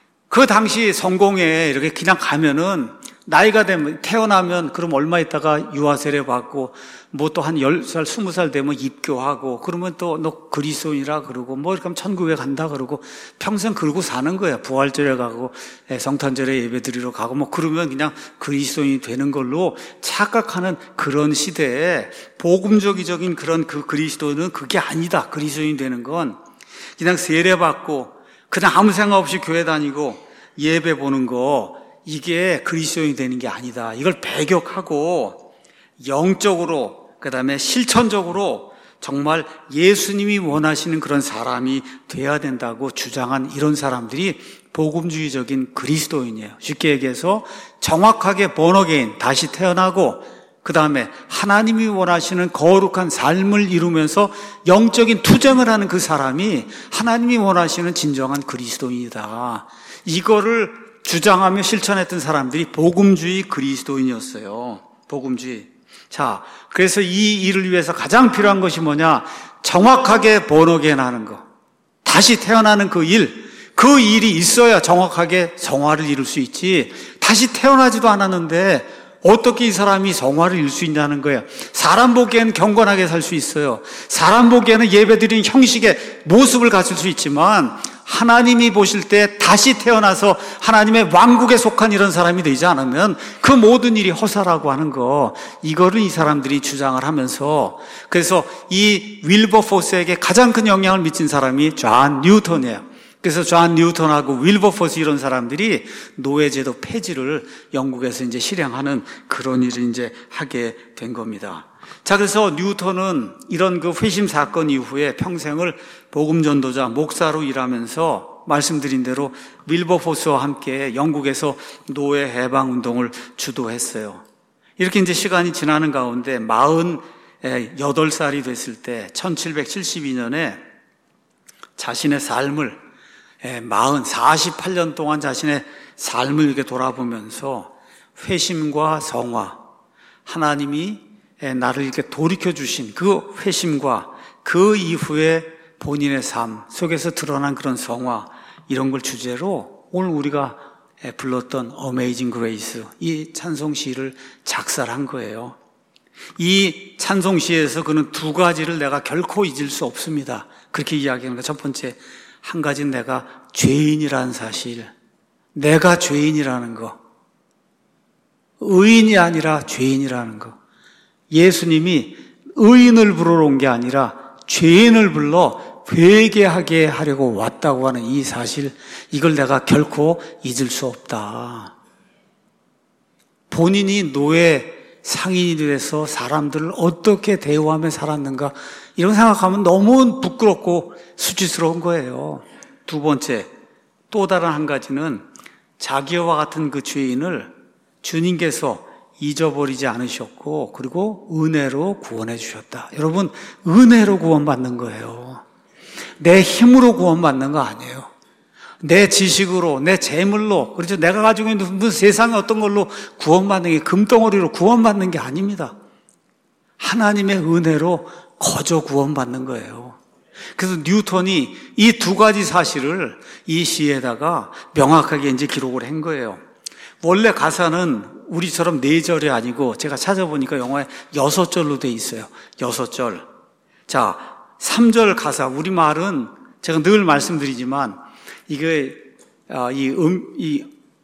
그 당시 성공에 이렇게 그냥 가면은 나이가 되면 태어나면 그럼 얼마 있다가 유아세례 받고 뭐 또 한 10살, 20살 되면 입교하고 그러면 또 너 그리스도인이라 그러고 뭐 이렇게 하면 천국에 간다 그러고 평생 그러고 사는 거야. 부활절에 가고 성탄절에 예배 드리러 가고 뭐 그러면 그냥 그리스도인이 되는 걸로 착각하는 그런 시대에 복음적인 그런 그 그리스도는 그게 아니다. 그리스도인이 되는 건 그냥 세례 받고 그냥 아무 생각 없이 교회 다니고 예배 보는 거 이게 그리스도인이 되는 게 아니다. 이걸 배격하고 영적으로 그다음에 실천적으로 정말 예수님이 원하시는 그런 사람이 돼야 된다고 주장한 이런 사람들이 복음주의적인 그리스도인이에요. 쉽게 얘기해서 정확하게 born-again, 다시 태어나고 그 다음에 하나님이 원하시는 거룩한 삶을 이루면서 영적인 투쟁을 하는 그 사람이 하나님이 원하시는 진정한 그리스도인이다. 이거를 주장하며 실천했던 사람들이 복음주의 그리스도인이었어요. 복음주의. 자, 그래서 이 일을 위해서 가장 필요한 것이 뭐냐? 정확하게 born-again 하는 거. 다시 태어나는 그 일이 있어야 정확하게 성화를 이룰 수 있지. 다시 태어나지도 않았는데 어떻게 이 사람이 성화를 이룰 수 있냐는 거예요. 사람 보기에는 경건하게 살 수 있어요. 사람 보기에는 예배드리는 형식의 모습을 갖출 수 있지만 하나님이 보실 때 다시 태어나서 하나님의 왕국에 속한 이런 사람이 되지 않으면 그 모든 일이 허사라고 하는 거, 이거를 이 사람들이 주장을 하면서, 그래서 이 윌버포스에게 가장 큰 영향을 미친 사람이 존 뉴턴이에요. 그래서 존 뉴턴하고 윌버포스 이런 사람들이 노예제도 폐지를 영국에서 이제 실행하는 그런 일을 이제 하게 된 겁니다. 자, 그래서 뉴턴은 이런 그 회심 사건 이후에 평생을 복음 전도자, 목사로 일하면서 말씀드린 대로 윌버포스와 함께 영국에서 노예 해방 운동을 주도했어요. 이렇게 이제 시간이 지나는 가운데 48살이 됐을 때 1772년에 자신의 삶을 48년 동안 자신의 삶을 이렇게 돌아보면서 회심과 성화, 하나님이 나를 이렇게 돌이켜주신 그 회심과 그 이후에 본인의 삶 속에서 드러난 그런 성화, 이런 걸 주제로 오늘 우리가 불렀던 Amazing Grace, 이 찬송시를 작사를 한 거예요. 이 찬송시에서 그는 두 가지를 내가 결코 잊을 수 없습니다. 그렇게 이야기하는 거예요. 첫 번째, 한 가지는 내가 죄인이라는 사실, 내가 죄인이라는 거, 의인이 아니라 죄인이라는 거. 예수님이 의인을 부르러 온 게 아니라 죄인을 불러 회개하게 하려고 왔다고 하는 이 사실, 이걸 내가 결코 잊을 수 없다. 본인이 노예 상인이 돼서 사람들을 어떻게 대우하며 살았는가, 이런 생각하면 너무 부끄럽고 수치스러운 거예요. 두 번째, 또 다른 한 가지는 자기와 같은 그 죄인을 주님께서 잊어버리지 않으셨고, 그리고 은혜로 구원해 주셨다. 여러분, 은혜로 구원받는 거예요. 내 힘으로 구원받는 거 아니에요. 내 지식으로, 내 재물로, 그렇죠. 내가 가지고 있는 세상의 어떤 걸로 구원받는 게, 금덩어리로 구원받는 게 아닙니다. 하나님의 은혜로 거저 구원받는 거예요. 그래서 뉴턴이 이 두 가지 사실을 이 시에다가 명확하게 이제 기록을 한 거예요. 원래 가사는 우리처럼 4절이 아니고 제가 찾아보니까 영어에 6절로 돼 있어요. 6절. 자, 3절 가사, 우리말은 제가 늘 말씀드리지만 이게 이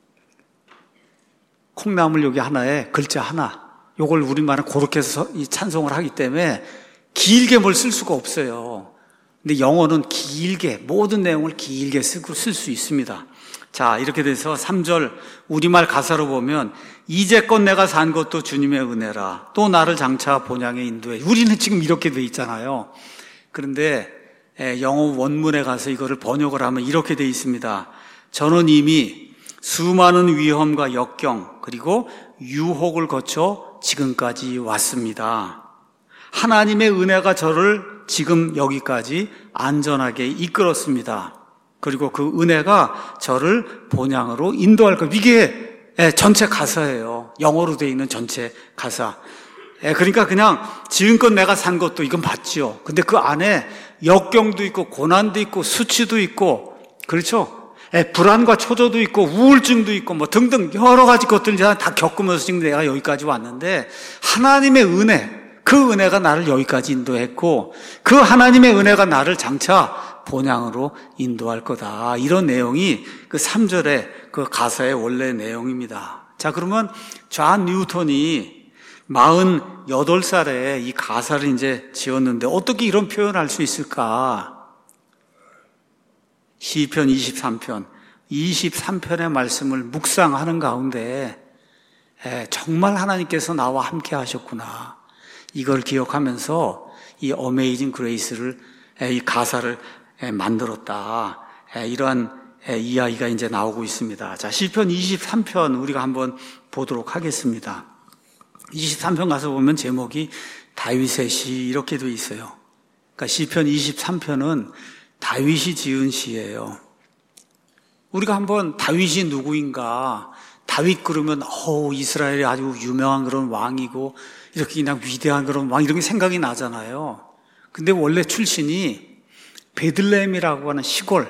콩나물 여기 하나에 글자 하나, 요걸 우리말은 그렇게 해서 이 찬송을 하기 때문에 길게 뭘 쓸 수가 없어요. 근데 영어는 길게, 모든 내용을 길게 쓸 수 있습니다. 자, 이렇게 돼서 3절 우리말 가사로 보면 이제껏 내가 산 것도 주님의 은혜라, 또 나를 장차 본향에 인도해. 우리는 지금 이렇게 돼 있잖아요. 그런데 영어 원문에 가서 이거를 번역을 하면 이렇게 돼 있습니다. 저는 이미 수많은 위험과 역경 그리고 유혹을 거쳐 지금까지 왔습니다. 하나님의 은혜가 저를 지금 여기까지 안전하게 이끌었습니다. 그리고 그 은혜가 저를 본향으로 인도할 것. 이게 전체 가사예요. 영어로 되어 있는 전체 가사. 그러니까 그냥 지금껏 내가 산 것도 이건 맞죠. 근데 그 안에 역경도 있고 고난도 있고 수치도 있고, 그렇죠? 불안과 초조도 있고 우울증도 있고 뭐 등등 여러 가지 것들을 다 겪으면서 지금 내가 여기까지 왔는데, 하나님의 은혜, 그 은혜가 나를 여기까지 인도했고 그 하나님의 은혜가 나를 장차 본향으로 인도할 거다. 이런 내용이 그 3절의 그 가사의 원래 내용입니다. 자, 그러면 존 뉴턴이 48살에 이 가사를 이제 지었는데 어떻게 이런 표현을 할 수 있을까? 시편 23편의 말씀을 묵상하는 가운데 정말 하나님께서 나와 함께 하셨구나, 이걸 기억하면서 이 어메이징 그레이스를, 이 가사를 만들었다. 이러한 이야기가 이제 나오고 있습니다. 자, 시편 23편 우리가 한번 보도록 하겠습니다. 23편 가서 보면 제목이 다윗의 시 이렇게 돼 있어요. 그러니까 시편 23편은 다윗이 지은 시예요. 우리가 한번 다윗이 누구인가, 다윗 그러면 이스라엘이 아주 유명한 그런 왕이고 이렇게 그냥 위대한 그런 왕 이런 게 생각이 나잖아요. 근데 원래 출신이 베들레헴이라고 하는 시골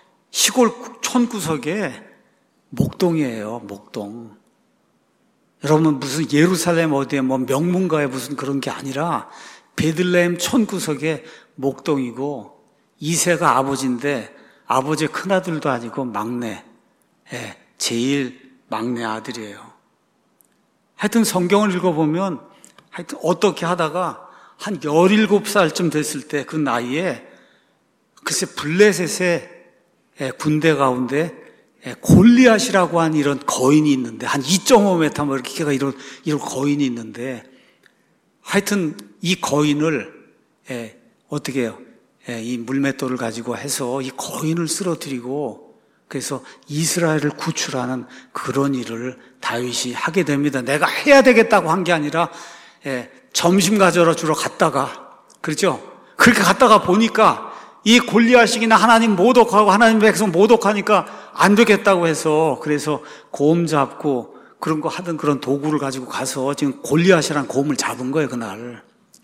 촌구석에 목동이에요. 목동. 여러분 무슨 예루살렘 어디에 뭐 명문가에 무슨 그런 게 아니라 베들레헴 촌구석에 목동이고, 이세가 아버지인데 아버지의 큰아들도 아니고 막내, 제일 막내 아들이에요. 하여튼 성경을 읽어보면 하여튼 어떻게 하다가 한 17살쯤 됐을 때 그 나이에 글쎄 블레셋의 군대 가운데 골리앗이라고 한 이런 거인이 있는데, 한 2.5m 뭐 이렇게 걔가 이런 거인이 있는데, 하여튼 이 거인을 어떻게 해요? 이 물맷돌을 가지고 해서 이 거인을 쓰러뜨리고, 그래서 이스라엘을 구출하는 그런 일을 다윗이 하게 됩니다. 내가 해야 되겠다고 한 게 아니라 점심 가져다 주러 갔다가, 그렇죠? 그렇게 갔다가 보니까 이 골리앗이나 하나님 모독하고 하나님 백성 모독하니까 안 되겠다고 해서, 그래서 곰 잡고 그런 거 하던 그런 도구를 가지고 가서 지금 골리앗이란 곰을 잡은 거예요, 그날.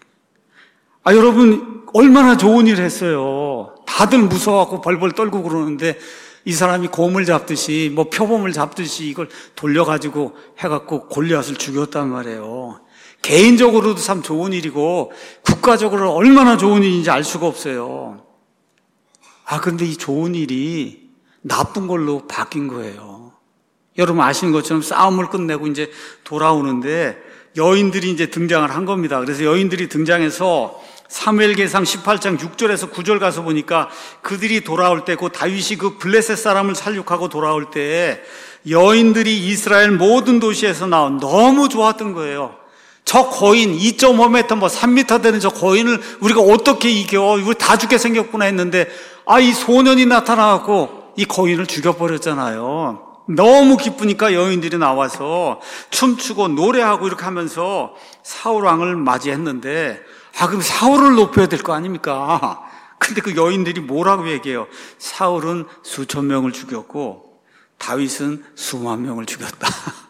여러분 얼마나 좋은 일을 했어요. 다들 무서워갖고 벌벌 떨고 그러는데 이 사람이 곰을 잡듯이 뭐 표범을 잡듯이 이걸 돌려가지고 해갖고 골리앗을 죽였단 말이에요. 개인적으로도 참 좋은 일이고 국가적으로 얼마나 좋은 일인지 알 수가 없어요. 그런데 이 좋은 일이 나쁜 걸로 바뀐 거예요. 여러분 아시는 것처럼 싸움을 끝내고 이제 돌아오는데 여인들이 이제 등장을 한 겁니다. 그래서 여인들이 등장해서 사무엘기상 18장 6절에서 9절 가서 보니까 그들이 돌아올 때, 그 다윗이 그 블레셋 사람을 살육하고 돌아올 때 여인들이 이스라엘 모든 도시에서 나온, 너무 좋았던 거예요. 저 거인 2.5m 뭐 3m 되는 저 거인을 우리가 어떻게 이겨? 우리 다 죽게 생겼구나 했는데 이 소년이 나타나갖고 이 거인을 죽여버렸잖아요. 너무 기쁘니까 여인들이 나와서 춤추고 노래하고 이렇게 하면서 사울 왕을 맞이했는데, 그럼 사울을 높여야 될 거 아닙니까? 근데 그 여인들이 뭐라고 얘기해요? 사울은 수천 명을 죽였고 다윗은 수만 명을 죽였다.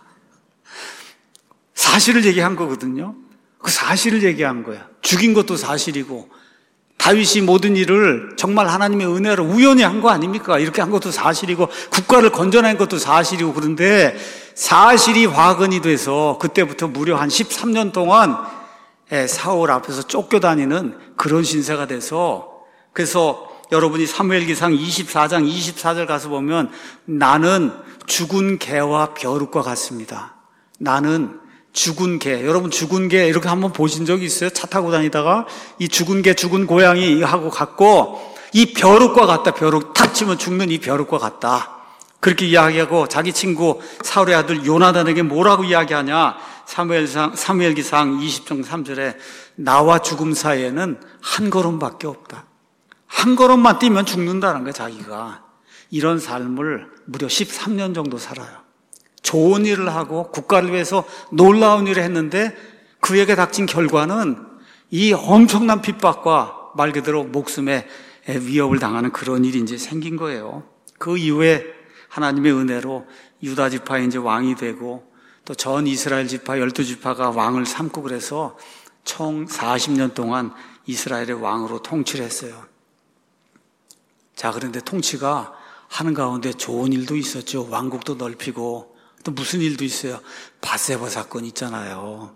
사실을 얘기한 거거든요. 그 사실을 얘기한 거야. 죽인 것도 사실이고, 다윗이 모든 일을 정말 하나님의 은혜로 우연히 한 거 아닙니까? 이렇게 한 것도 사실이고, 국가를 건져낸 것도 사실이고, 그런데 사실이 화근이 돼서 그때부터 무려 한 13년 동안 사울 앞에서 쫓겨다니는 그런 신세가 돼서, 그래서 여러분이 사무엘기상 24장 24절 가서 보면 나는 죽은 개와 벼룩과 같습니다. 나는 죽은 개, 여러분 죽은 개 이렇게 한번 보신 적이 있어요? 차 타고 다니다가 이 죽은 개, 죽은 고양이 하고 같고, 이 벼룩과 같다. 벼룩 탁 치면 죽는 이 벼룩과 같다. 그렇게 이야기하고 자기 친구 사울의 아들 요나단에게 뭐라고 이야기하냐? 사무엘기상 20장 3절에 나와 죽음 사이에는 한 걸음밖에 없다. 한 걸음만 뛰면 죽는다는 거야, 자기가. 이런 삶을 무려 13년 정도 살아요. 좋은 일을 하고 국가를 위해서 놀라운 일을 했는데 그에게 닥친 결과는 이 엄청난 핍박과 말 그대로 목숨에 위협을 당하는 그런 일이 이제 생긴 거예요. 그 이후에 하나님의 은혜로 유다 지파의 이제 왕이 되고, 또 전 이스라엘 지파 12지파가 왕을 삼고, 그래서 총 40년 동안 이스라엘의 왕으로 통치를 했어요. 자, 그런데 통치가 하는 가운데 좋은 일도 있었죠. 왕국도 넓히고, 또 무슨 일도 있어요. 밧세바 사건 있잖아요.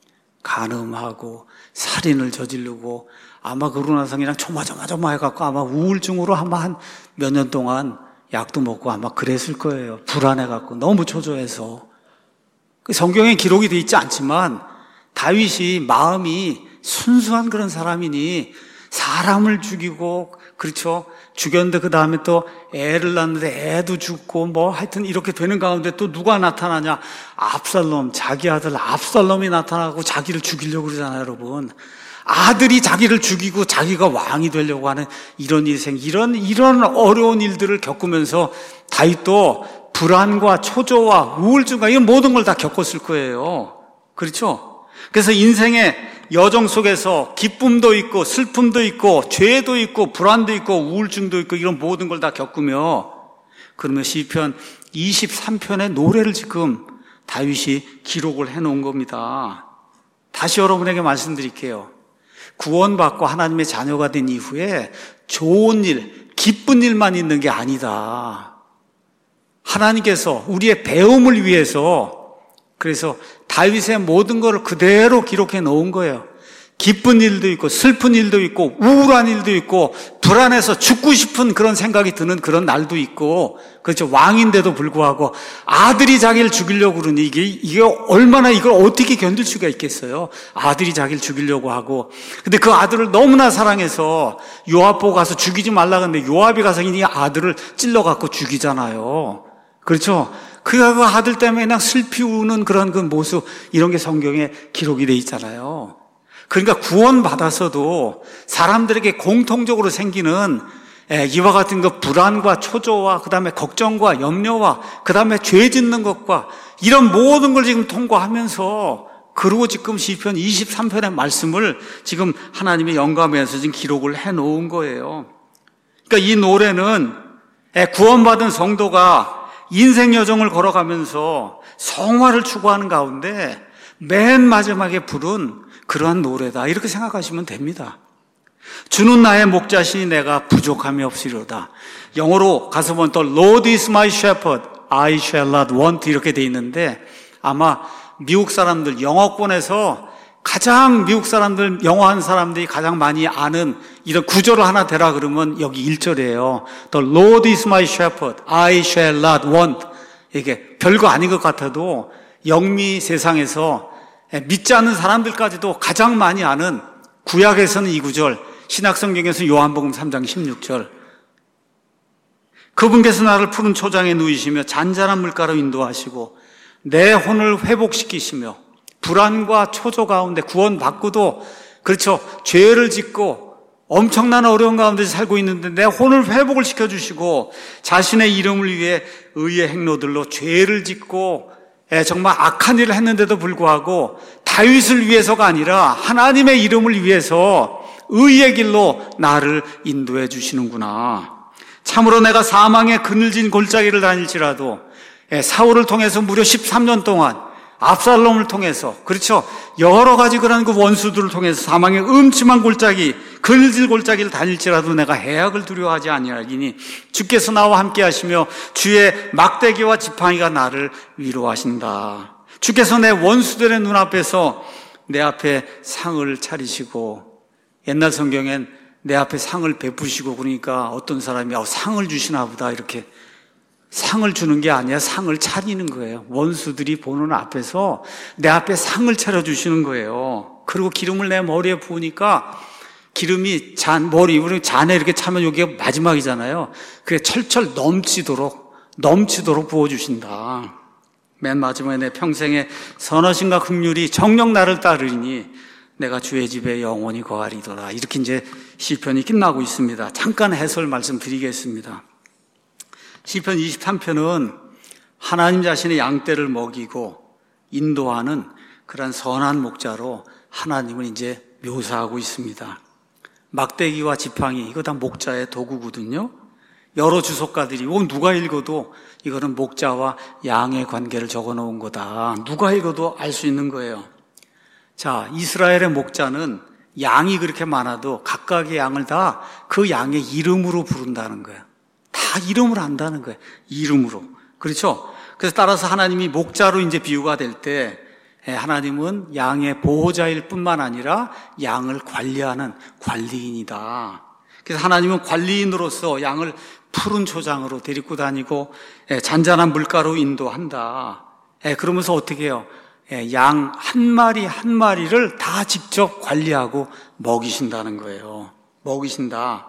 간음하고 살인을 저지르고, 아마 그러고 나서 그냥 조마조마해갖고 아마 우울증으로 아마 한 몇 년 동안 약도 먹고 아마 그랬을 거예요. 불안해갖고 너무 초조해서. 성경에 기록이 돼 있지 않지만 다윗이 마음이 순수한 그런 사람이니 사람을 죽이고, 그렇죠, 죽였는데 그 다음에 또 애를 낳는데 애도 죽고 뭐 하여튼 이렇게 되는 가운데 또 누가 나타나냐? 압살롬, 자기 아들 압살롬이 나타나고 자기를 죽이려고 그러잖아요, 여러분. 아들이 자기를 죽이고 자기가 왕이 되려고 하는 이런 일생, 이런 어려운 일들을 겪으면서 다윗도 불안과 초조와 우울증과 이런 모든 걸 다 겪었을 거예요. 그렇죠? 그래서 인생의 여정 속에서 기쁨도 있고 슬픔도 있고 죄도 있고 불안도 있고 우울증도 있고 이런 모든 걸 다 겪으며, 그러면 시편 23편의 노래를 지금 다윗이 기록을 해놓은 겁니다. 다시 여러분에게 말씀드릴게요. 구원받고 하나님의 자녀가 된 이후에 좋은 일, 기쁜 일만 있는 게 아니다. 하나님께서 우리의 배움을 위해서, 그래서 다윗의 모든 것을 그대로 기록해 놓은 거예요. 기쁜 일도 있고 슬픈 일도 있고 우울한 일도 있고 불안해서 죽고 싶은 그런 생각이 드는 그런 날도 있고, 그렇죠. 왕인데도 불구하고 아들이 자기를 죽이려고 그러니 이게 얼마나, 이걸 어떻게 견딜 수가 있겠어요. 아들이 자기를 죽이려고 하고, 근데 그 아들을 너무나 사랑해서 요압 보고 가서 죽이지 말라 그러는데 요압이 가서 이 아들을 찔러갖고 죽이잖아요. 그렇죠. 그 아들 때문에 그냥 슬피 우는 그런 그 모습, 이런 게 성경에 기록이 돼 있잖아요. 그러니까 구원받아서도 사람들에게 공통적으로 생기는 이와 같은 그 불안과 초조와 그 다음에 걱정과 염려와 그 다음에 죄 짓는 것과 이런 모든 걸 지금 통과하면서, 그리고 지금 시편 23편의 말씀을 지금 하나님의 영감에서 지금 기록을 해놓은 거예요. 그러니까 이 노래는 구원받은 성도가 인생 여정을 걸어가면서 성화를 추구하는 가운데 맨 마지막에 부른 그러한 노래다, 이렇게 생각하시면 됩니다. 주는 나의 목자시니 내가 부족함이 없으리로다. 영어로 가서 보면 또 Lord is my shepherd, I shall not want, 이렇게 돼 있는데, 아마 미국 사람들 영어권에서 가장, 미국 사람들, 영어한 사람들이 가장 많이 아는 이런 구절을 하나 대라 그러면 여기 1절이에요. The Lord is my shepherd, I shall not want. 이게 별거 아닌 것 같아도 영미 세상에서 믿지 않는 사람들까지도 가장 많이 아는, 구약에서는 이 구절, 신약성경에서 요한복음 3장 16절. 그분께서 나를 푸른 초장에 누이시며 잔잔한 물가로 인도하시고 내 혼을 회복시키시며, 불안과 초조 가운데 구원받고도, 그렇죠, 죄를 짓고 엄청난 어려운 가운데 살고 있는데 내 혼을 회복을 시켜주시고 자신의 이름을 위해 의의 행로들로 죄를 짓고 정말 악한 일을 했는데도 불구하고 다윗을 위해서가 아니라 하나님의 이름을 위해서 의의 길로 나를 인도해 주시는구나. 참으로 내가 사망의 그늘진 골짜기를 다닐지라도, 사울을 통해서 무려 13년 동안, 압살롬을 통해서, 그렇죠, 여러 가지 그런 그 원수들을 통해서 사망의 음침한 골짜기, 그늘진 골짜기를 다닐지라도 내가 해악을 두려워하지 아니하리니 주께서 나와 함께 하시며 주의 막대기와 지팡이가 나를 위로하신다. 주께서 내 원수들의 눈앞에서 내 앞에 상을 차리시고, 옛날 성경엔 내 앞에 상을 베푸시고, 그러니까 어떤 사람이 상을 주시나 보다, 이렇게. 상을 주는 게 아니라 상을 차리는 거예요. 원수들이 보는 앞에서 내 앞에 상을 차려주시는 거예요. 그리고 기름을 내 머리에 부으니까 기름이 우리 잔에 이렇게 차면 여기가 마지막이잖아요. 그게 철철 넘치도록 부어주신다. 맨 마지막에 내 평생의 선하심과 긍휼이 정녕 나를 따르리니 내가 주의 집에 영원히 거하리더라. 이렇게 이제 시편이 끝나고 있습니다. 잠깐 해설 말씀드리겠습니다. 시편 23편은 하나님 자신의 양떼를 먹이고 인도하는 그런 선한 목자로 하나님을 이제 묘사하고 있습니다. 막대기와 지팡이, 이거 다 목자의 도구거든요. 여러 주석가들이, 누가 읽어도 이거는 목자와 양의 관계를 적어 놓은 거다. 누가 읽어도 알 수 있는 거예요. 자, 이스라엘의 목자는 양이 그렇게 많아도 각각의 양을 다 그 양의 이름으로 부른다는 거예요. 다 이름을 안다는 거예요. 이름으로. 그렇죠? 그래서 따라서 하나님이 목자로 이제 비유가 될 때, 하나님은 양의 보호자일 뿐만 아니라 양을 관리하는 관리인이다. 그래서 하나님은 관리인으로서 양을 푸른 초장으로 데리고 다니고 잔잔한 물가로 인도한다. 그러면서 어떻게 해요? 양 한 마리 한 마리를 다 직접 관리하고 먹이신다는 거예요. 먹이신다.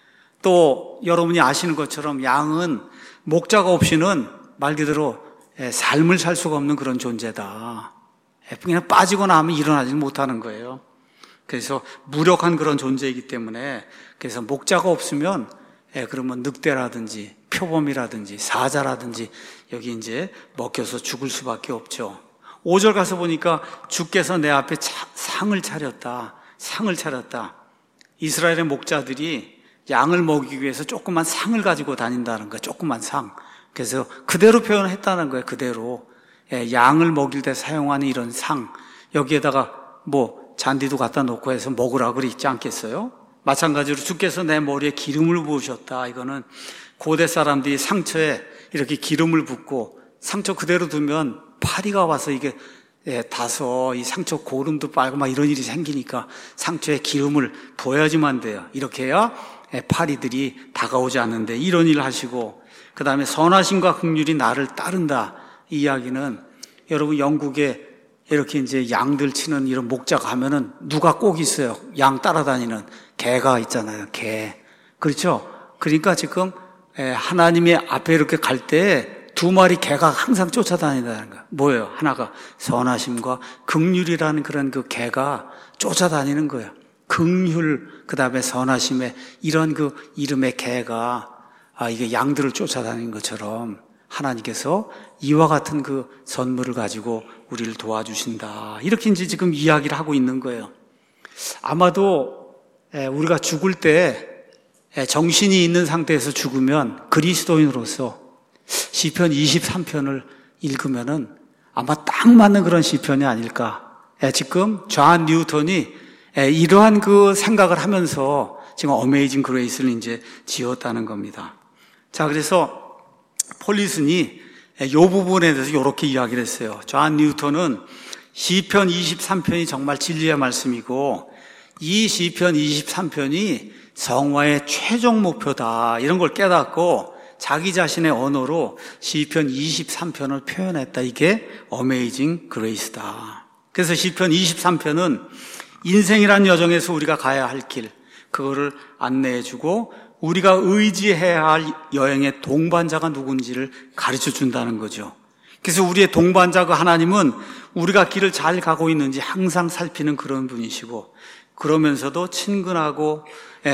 또 여러분이 아시는 것처럼 양은 목자가 없이는 말 그대로 삶을 살 수가 없는 그런 존재다. 그냥 빠지거나 하면 일어나지 못하는 거예요. 그래서 무력한 그런 존재이기 때문에 그래서 목자가 없으면 그러면 늑대라든지 표범이라든지 사자라든지 여기 이제 먹혀서 죽을 수밖에 없죠. 5절 가서 보니까 주께서 내 앞에 상을 차렸다. 상을 차렸다. 이스라엘의 목자들이 양을 먹이기 위해서 조그만 상을 가지고 다닌다는 거예요. 조그만 상. 그래서 그대로 표현했다는 거예요. 그대로. 양을 먹일 때 사용하는 이런 상. 여기에다가 뭐 잔디도 갖다 놓고 해서 먹으라고 그러지 않겠어요? 마찬가지로 주께서 내 머리에 기름을 부으셨다. 이거는 고대 사람들이 상처에 이렇게 기름을 붓고 상처 그대로 두면 파리가 와서 이게 다서 이 상처 고름도 빨고 막 이런 일이 생기니까 상처에 기름을 부어야지만 돼요. 이렇게 해야 파리들이 다가오지 않는데 이런 일을 하시고, 그 다음에 선하심과 긍휼이 나를 따른다. 이 이야기는 여러분 영국에 이렇게 이제 양들 치는 이런 목자 가면은 누가 꼭 있어요. 양 따라다니는 개가 있잖아요. 개. 그렇죠? 그러니까 지금 하나님의 앞에 이렇게 갈 때 두 마리 개가 항상 쫓아다닌다는 거예요. 뭐예요? 하나가 선하심과 긍휼이라는 그런 그 개가 쫓아다니는 거예요. 긍휼, 그 다음에 선하심의 이런 그 이름의 개가 이게 양들을 쫓아다니는 것처럼 하나님께서 이와 같은 그 선물을 가지고 우리를 도와주신다. 이렇게 이제 지금 이야기를 하고 있는 거예요. 아마도 우리가 죽을 때 정신이 있는 상태에서 죽으면 그리스도인으로서 시편 23편을 읽으면은 아마 딱 맞는 그런 시편이 아닐까. 지금 존 뉴턴이 이러한 그 생각을 하면서 지금 어메이징 그레이스를 이제 지었다는 겁니다. 자, 그래서 폴리슨이 이 부분에 대해서 이렇게 이야기를 했어요. 존 뉴턴은 시편 23편이 정말 진리의 말씀이고 이 시편 23편이 성화의 최종 목표다. 이런 걸 깨닫고 자기 자신의 언어로 시편 23편을 표현했다. 이게 어메이징 그레이스다. 그래서 시편 23편은 인생이란 여정에서 우리가 가야 할 길, 그거를 안내해주고 우리가 의지해야 할 여행의 동반자가 누군지를 가르쳐 준다는 거죠. 그래서 우리의 동반자가 하나님은 우리가 길을 잘 가고 있는지 항상 살피는 그런 분이시고, 그러면서도 친근하고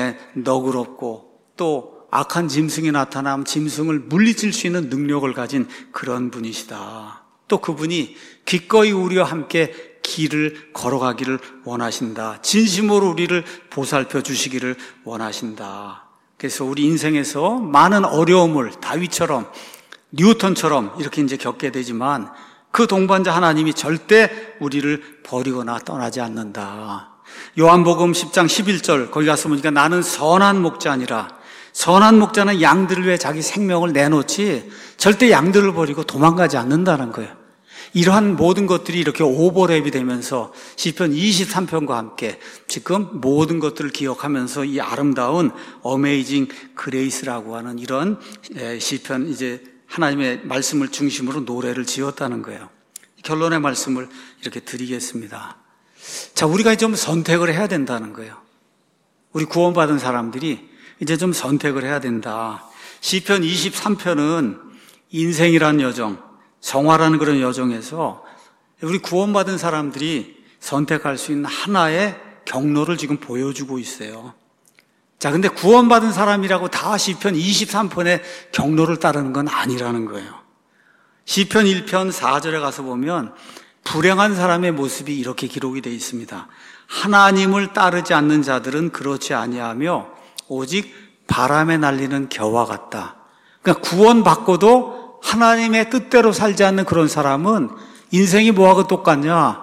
너그럽고 또 악한 짐승이 나타나면 짐승을 물리칠 수 있는 능력을 가진 그런 분이시다. 또 그분이 기꺼이 우리와 함께 길을 걸어가기를 원하신다. 진심으로 우리를 보살펴 주시기를 원하신다. 그래서 우리 인생에서 많은 어려움을 다윗처럼 뉴턴처럼 이렇게 이제 겪게 되지만 그 동반자 하나님이 절대 우리를 버리거나 떠나지 않는다. 요한복음 10장 11절 거기 가서 보니까 나는 선한 목자니라. 선한 목자는 양들을 위해 자기 생명을 내놓지 절대 양들을 버리고 도망가지 않는다는 거예요. 이러한 모든 것들이 이렇게 오버랩이 되면서 시편 23편과 함께 지금 모든 것들을 기억하면서 이 아름다운 어메이징 그레이스라고 하는 이런 시편, 이제 하나님의 말씀을 중심으로 노래를 지었다는 거예요. 결론의 말씀을 이렇게 드리겠습니다. 자, 우리가 좀 선택을 해야 된다는 거예요. 우리 구원받은 사람들이 이제 좀 선택을 해야 된다. 시편 23편은 인생이라는 여정, 성화라는 그런 여정에서 우리 구원받은 사람들이 선택할 수 있는 하나의 경로를 지금 보여주고 있어요. 자, 근데 구원받은 사람이라고 다 시편 23편의 경로를 따르는 건 아니라는 거예요. 시편 1편 4절에 가서 보면 불행한 사람의 모습이 이렇게 기록이 되어 있습니다. 하나님을 따르지 않는 자들은 그렇지 아니하며 오직 바람에 날리는 겨와 같다. 그러니까 구원받고도 하나님의 뜻대로 살지 않는 그런 사람은 인생이 뭐하고 똑같냐?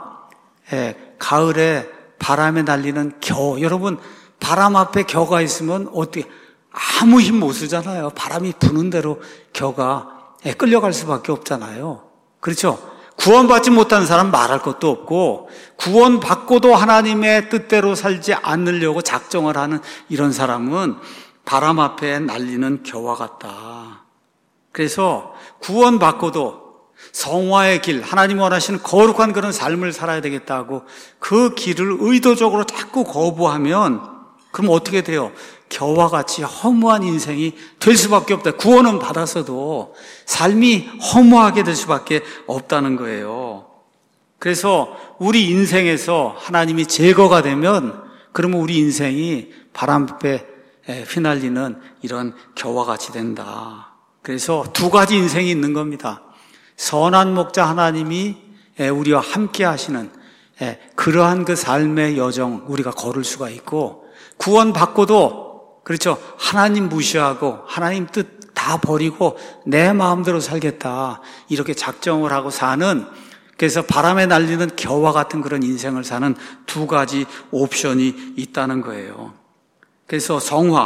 가을에 바람에 날리는 겨. 여러분, 바람 앞에 겨가 있으면 어떻게, 아무 힘 못 쓰잖아요. 바람이 부는 대로 겨가 끌려갈 수밖에 없잖아요. 그렇죠? 구원받지 못한 사람 말할 것도 없고, 구원받고도 하나님의 뜻대로 살지 않으려고 작정을 하는 이런 사람은 바람 앞에 날리는 겨와 같다. 그래서 구원받고도 성화의 길, 하나님 원하시는 거룩한 그런 삶을 살아야 되겠다고 그 길을 의도적으로 자꾸 거부하면 그럼 어떻게 돼요? 겨와 같이 허무한 인생이 될 수밖에 없다. 구원은 받았어도 삶이 허무하게 될 수밖에 없다는 거예요. 그래서 우리 인생에서 하나님이 제거가 되면 그러면 우리 인생이 바람에 휘날리는 이런 겨와 같이 된다. 그래서 두 가지 인생이 있는 겁니다. 선한 목자 하나님이 우리와 함께 하시는 그러한 그 삶의 여정 우리가 걸을 수가 있고, 구원받고도 그렇죠, 하나님 무시하고 하나님 뜻 다 버리고 내 마음대로 살겠다 이렇게 작정을 하고 사는, 그래서 바람에 날리는 겨와 같은 그런 인생을 사는 두 가지 옵션이 있다는 거예요. 그래서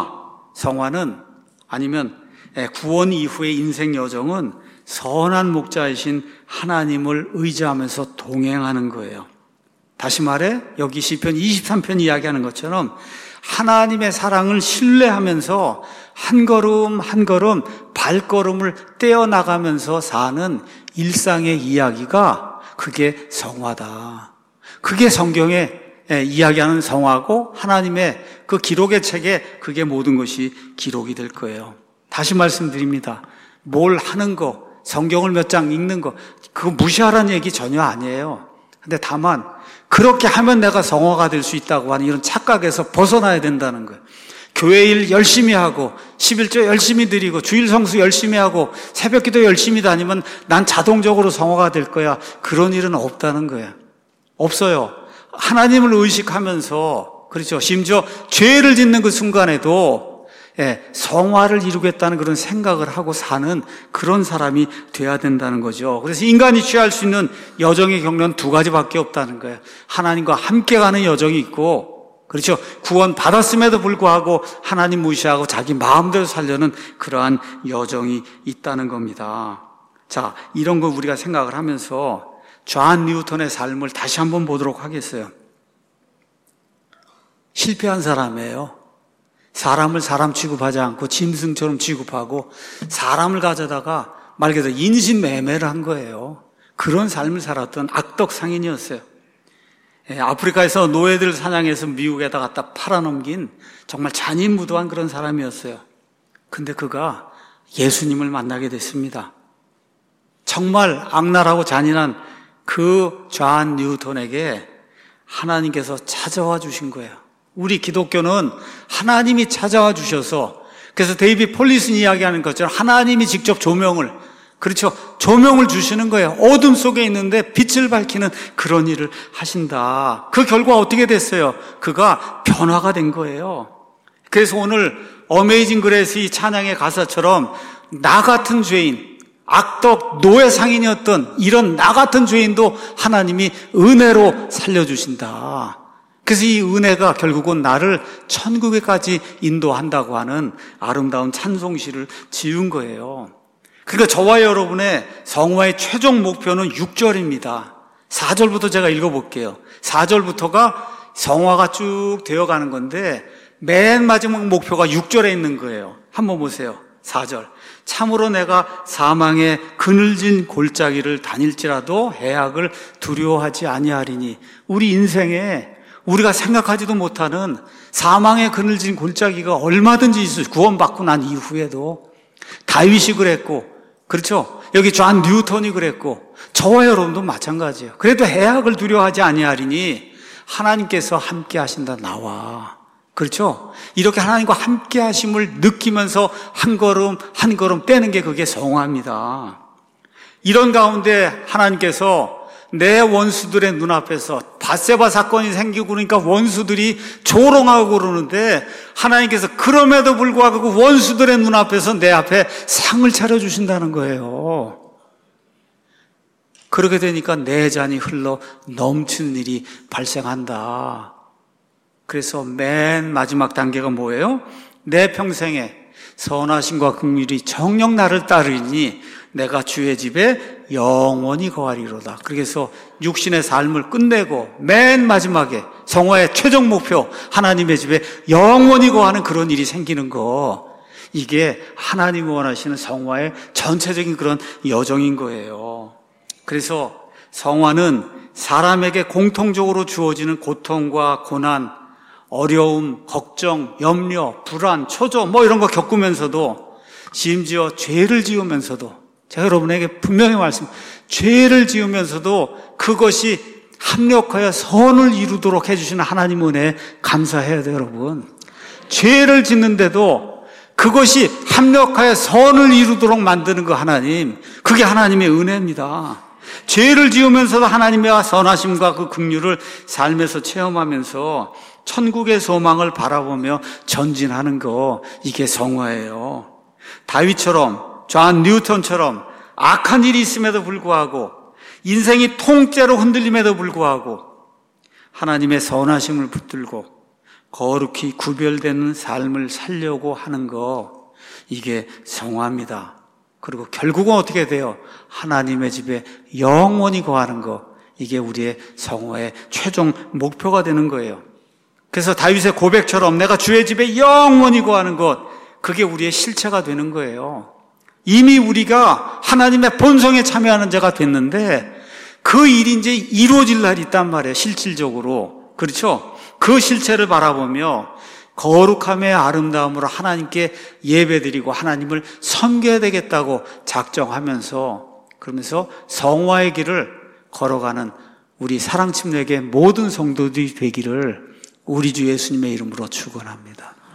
성화는 아니면 구원 이후의 인생 여정은 선한 목자이신 하나님을 의지하면서 동행하는 거예요. 다시 말해 여기 시편 23편 이야기하는 것처럼 하나님의 사랑을 신뢰하면서 한 걸음 한 걸음 발걸음을 떼어나가면서 사는 일상의 이야기가 그게 성화다. 그게 성경에 이야기하는 성화고 하나님의 그 기록의 책에 그게 모든 것이 기록이 될 거예요. 다시 말씀드립니다. 뭘 하는 거, 성경을 몇 장 읽는 거, 그거 무시하라는 얘기 전혀 아니에요. 근데 다만 그렇게 하면 내가 성화가 될 수 있다고 하는 이런 착각에서 벗어나야 된다는 거예요. 교회 일 열심히 하고 11조 열심히 드리고 주일 성수 열심히 하고 새벽기도 열심히 다니면 난 자동적으로 성화가 될 거야. 그런 일은 없다는 거예요. 없어요. 하나님을 의식하면서, 그렇죠, 심지어 죄를 짓는 그 순간에도 성화를 이루겠다는 그런 생각을 하고 사는 그런 사람이 돼야 된다는 거죠. 그래서 인간이 취할 수 있는 여정의 경로는 두 가지밖에 없다는 거예요. 하나님과 함께 가는 여정이 있고, 그렇죠, 구원 받았음에도 불구하고 하나님 무시하고 자기 마음대로 살려는 그러한 여정이 있다는 겁니다. 자, 이런 거 우리가 생각을 하면서 존 뉴턴의 삶을 다시 한번 보도록 하겠어요. 실패한 사람이에요. 사람을 사람 취급하지 않고 짐승처럼 취급하고 사람을 가져다가 말 그대로 인신매매를 한 거예요. 그런 삶을 살았던 악덕 상인이었어요. 아프리카에서 노예들 사냥해서 미국에다 갖다 팔아넘긴 정말 잔인무도한 그런 사람이었어요. 근데 그가 예수님을 만나게 됐습니다. 정말 악랄하고 잔인한 그 존 뉴턴에게 하나님께서 찾아와 주신 거예요. 우리 기독교는 하나님이 찾아와 주셔서, 그래서 데이비드 폴리슨 이야기하는 것처럼 하나님이 직접 조명을, 그렇죠, 조명을 주시는 거예요. 어둠 속에 있는데 빛을 밝히는 그런 일을 하신다. 그 결과 어떻게 됐어요? 그가 변화가 된 거예요. 그래서 오늘 어메이징 그레이스 이 찬양의 가사처럼 나 같은 죄인, 악덕 노예 상인이었던 이런 나 같은 죄인도 하나님이 은혜로 살려주신다. 그래서 이 은혜가 결국은 나를 천국에까지 인도한다고 하는 아름다운 찬송시를 지은 거예요. 그러니까 저와 여러분의 성화의 최종 목표는 6절입니다. 4절부터 제가 읽어볼게요. 4절부터가 성화가 쭉 되어가는 건데 맨 마지막 목표가 6절에 있는 거예요. 한번 보세요. 4절. 참으로 내가 사망의 그늘진 골짜기를 다닐지라도 해악을 두려워하지 아니하리니. 우리 인생에 우리가 생각하지도 못하는 사망의 그늘진 골짜기가 얼마든지 있어요. 구원받고 난 이후에도. 다윗이 그랬고, 그렇죠, 여기 존 뉴턴이 그랬고 저와 여러분도 마찬가지예요. 그래도 해악을 두려워하지 아니하리니 하나님께서 함께 하신다. 나와, 그렇죠, 이렇게 하나님과 함께 하심을 느끼면서 한 걸음 한 걸음 떼는 게 그게 성화입니다. 이런 가운데 하나님께서 내 원수들의 눈앞에서 밧세바 사건이 생기고 그러니까 원수들이 조롱하고 그러는데 하나님께서 그럼에도 불구하고 그 원수들의 눈앞에서 내 앞에 상을 차려주신다는 거예요. 그렇게 되니까 내 잔이 흘러 넘치는 일이 발생한다. 그래서 맨 마지막 단계가 뭐예요? 내 평생에 선하심과 긍휼이 정녕 나를 따르니 내가 주의 집에 영원히 거하리로다. 그래서 육신의 삶을 끝내고 맨 마지막에 성화의 최종 목표 하나님의 집에 영원히 거하는 그런 일이 생기는 거, 이게 하나님이 원하시는 성화의 전체적인 그런 여정인 거예요. 그래서 성화는 사람에게 공통적으로 주어지는 고통과 고난, 어려움, 걱정, 염려, 불안, 초조 이런 거 겪으면서도, 심지어 죄를 지으면서도, 제가 여러분에게 분명히 죄를 지으면서도 그것이 합력하여 선을 이루도록 해주시는 하나님 은혜에 감사해야 돼요, 여러분. 죄를 짓는데도 그것이 합력하여 선을 이루도록 만드는 그 하나님, 그게 하나님의 은혜입니다. 죄를 지으면서도 하나님의 선하심과 그 긍휼을 삶에서 체험하면서 천국의 소망을 바라보며 전진하는 거, 이게 성화예요. 다윗처럼, 존 뉴턴처럼 악한 일이 있음에도 불구하고, 인생이 통째로 흔들림에도 불구하고 하나님의 선하심을 붙들고 거룩히 구별되는 삶을 살려고 하는 거, 이게 성화입니다. 그리고 결국은 어떻게 돼요? 하나님의 집에 영원히 거하는 거, 이게 우리의 성화의 최종 목표가 되는 거예요. 그래서 다윗의 고백처럼 내가 주의 집에 영원히 거하는 것, 그게 우리의 실체가 되는 거예요. 이미 우리가 하나님의 본성에 참여하는 자가 됐는데 그 일이 이제 이루어질 날이 있단 말이에요. 실질적으로. 그렇죠? 그 실체를 바라보며 거룩함의 아름다움으로 하나님께 예배드리고 하나님을 섬겨야 되겠다고 작정하면서, 그러면서 성화의 길을 걸어가는 우리 사랑침례교회 모든 성도들이 되기를 우리 주 예수님의 이름으로 축원합니다.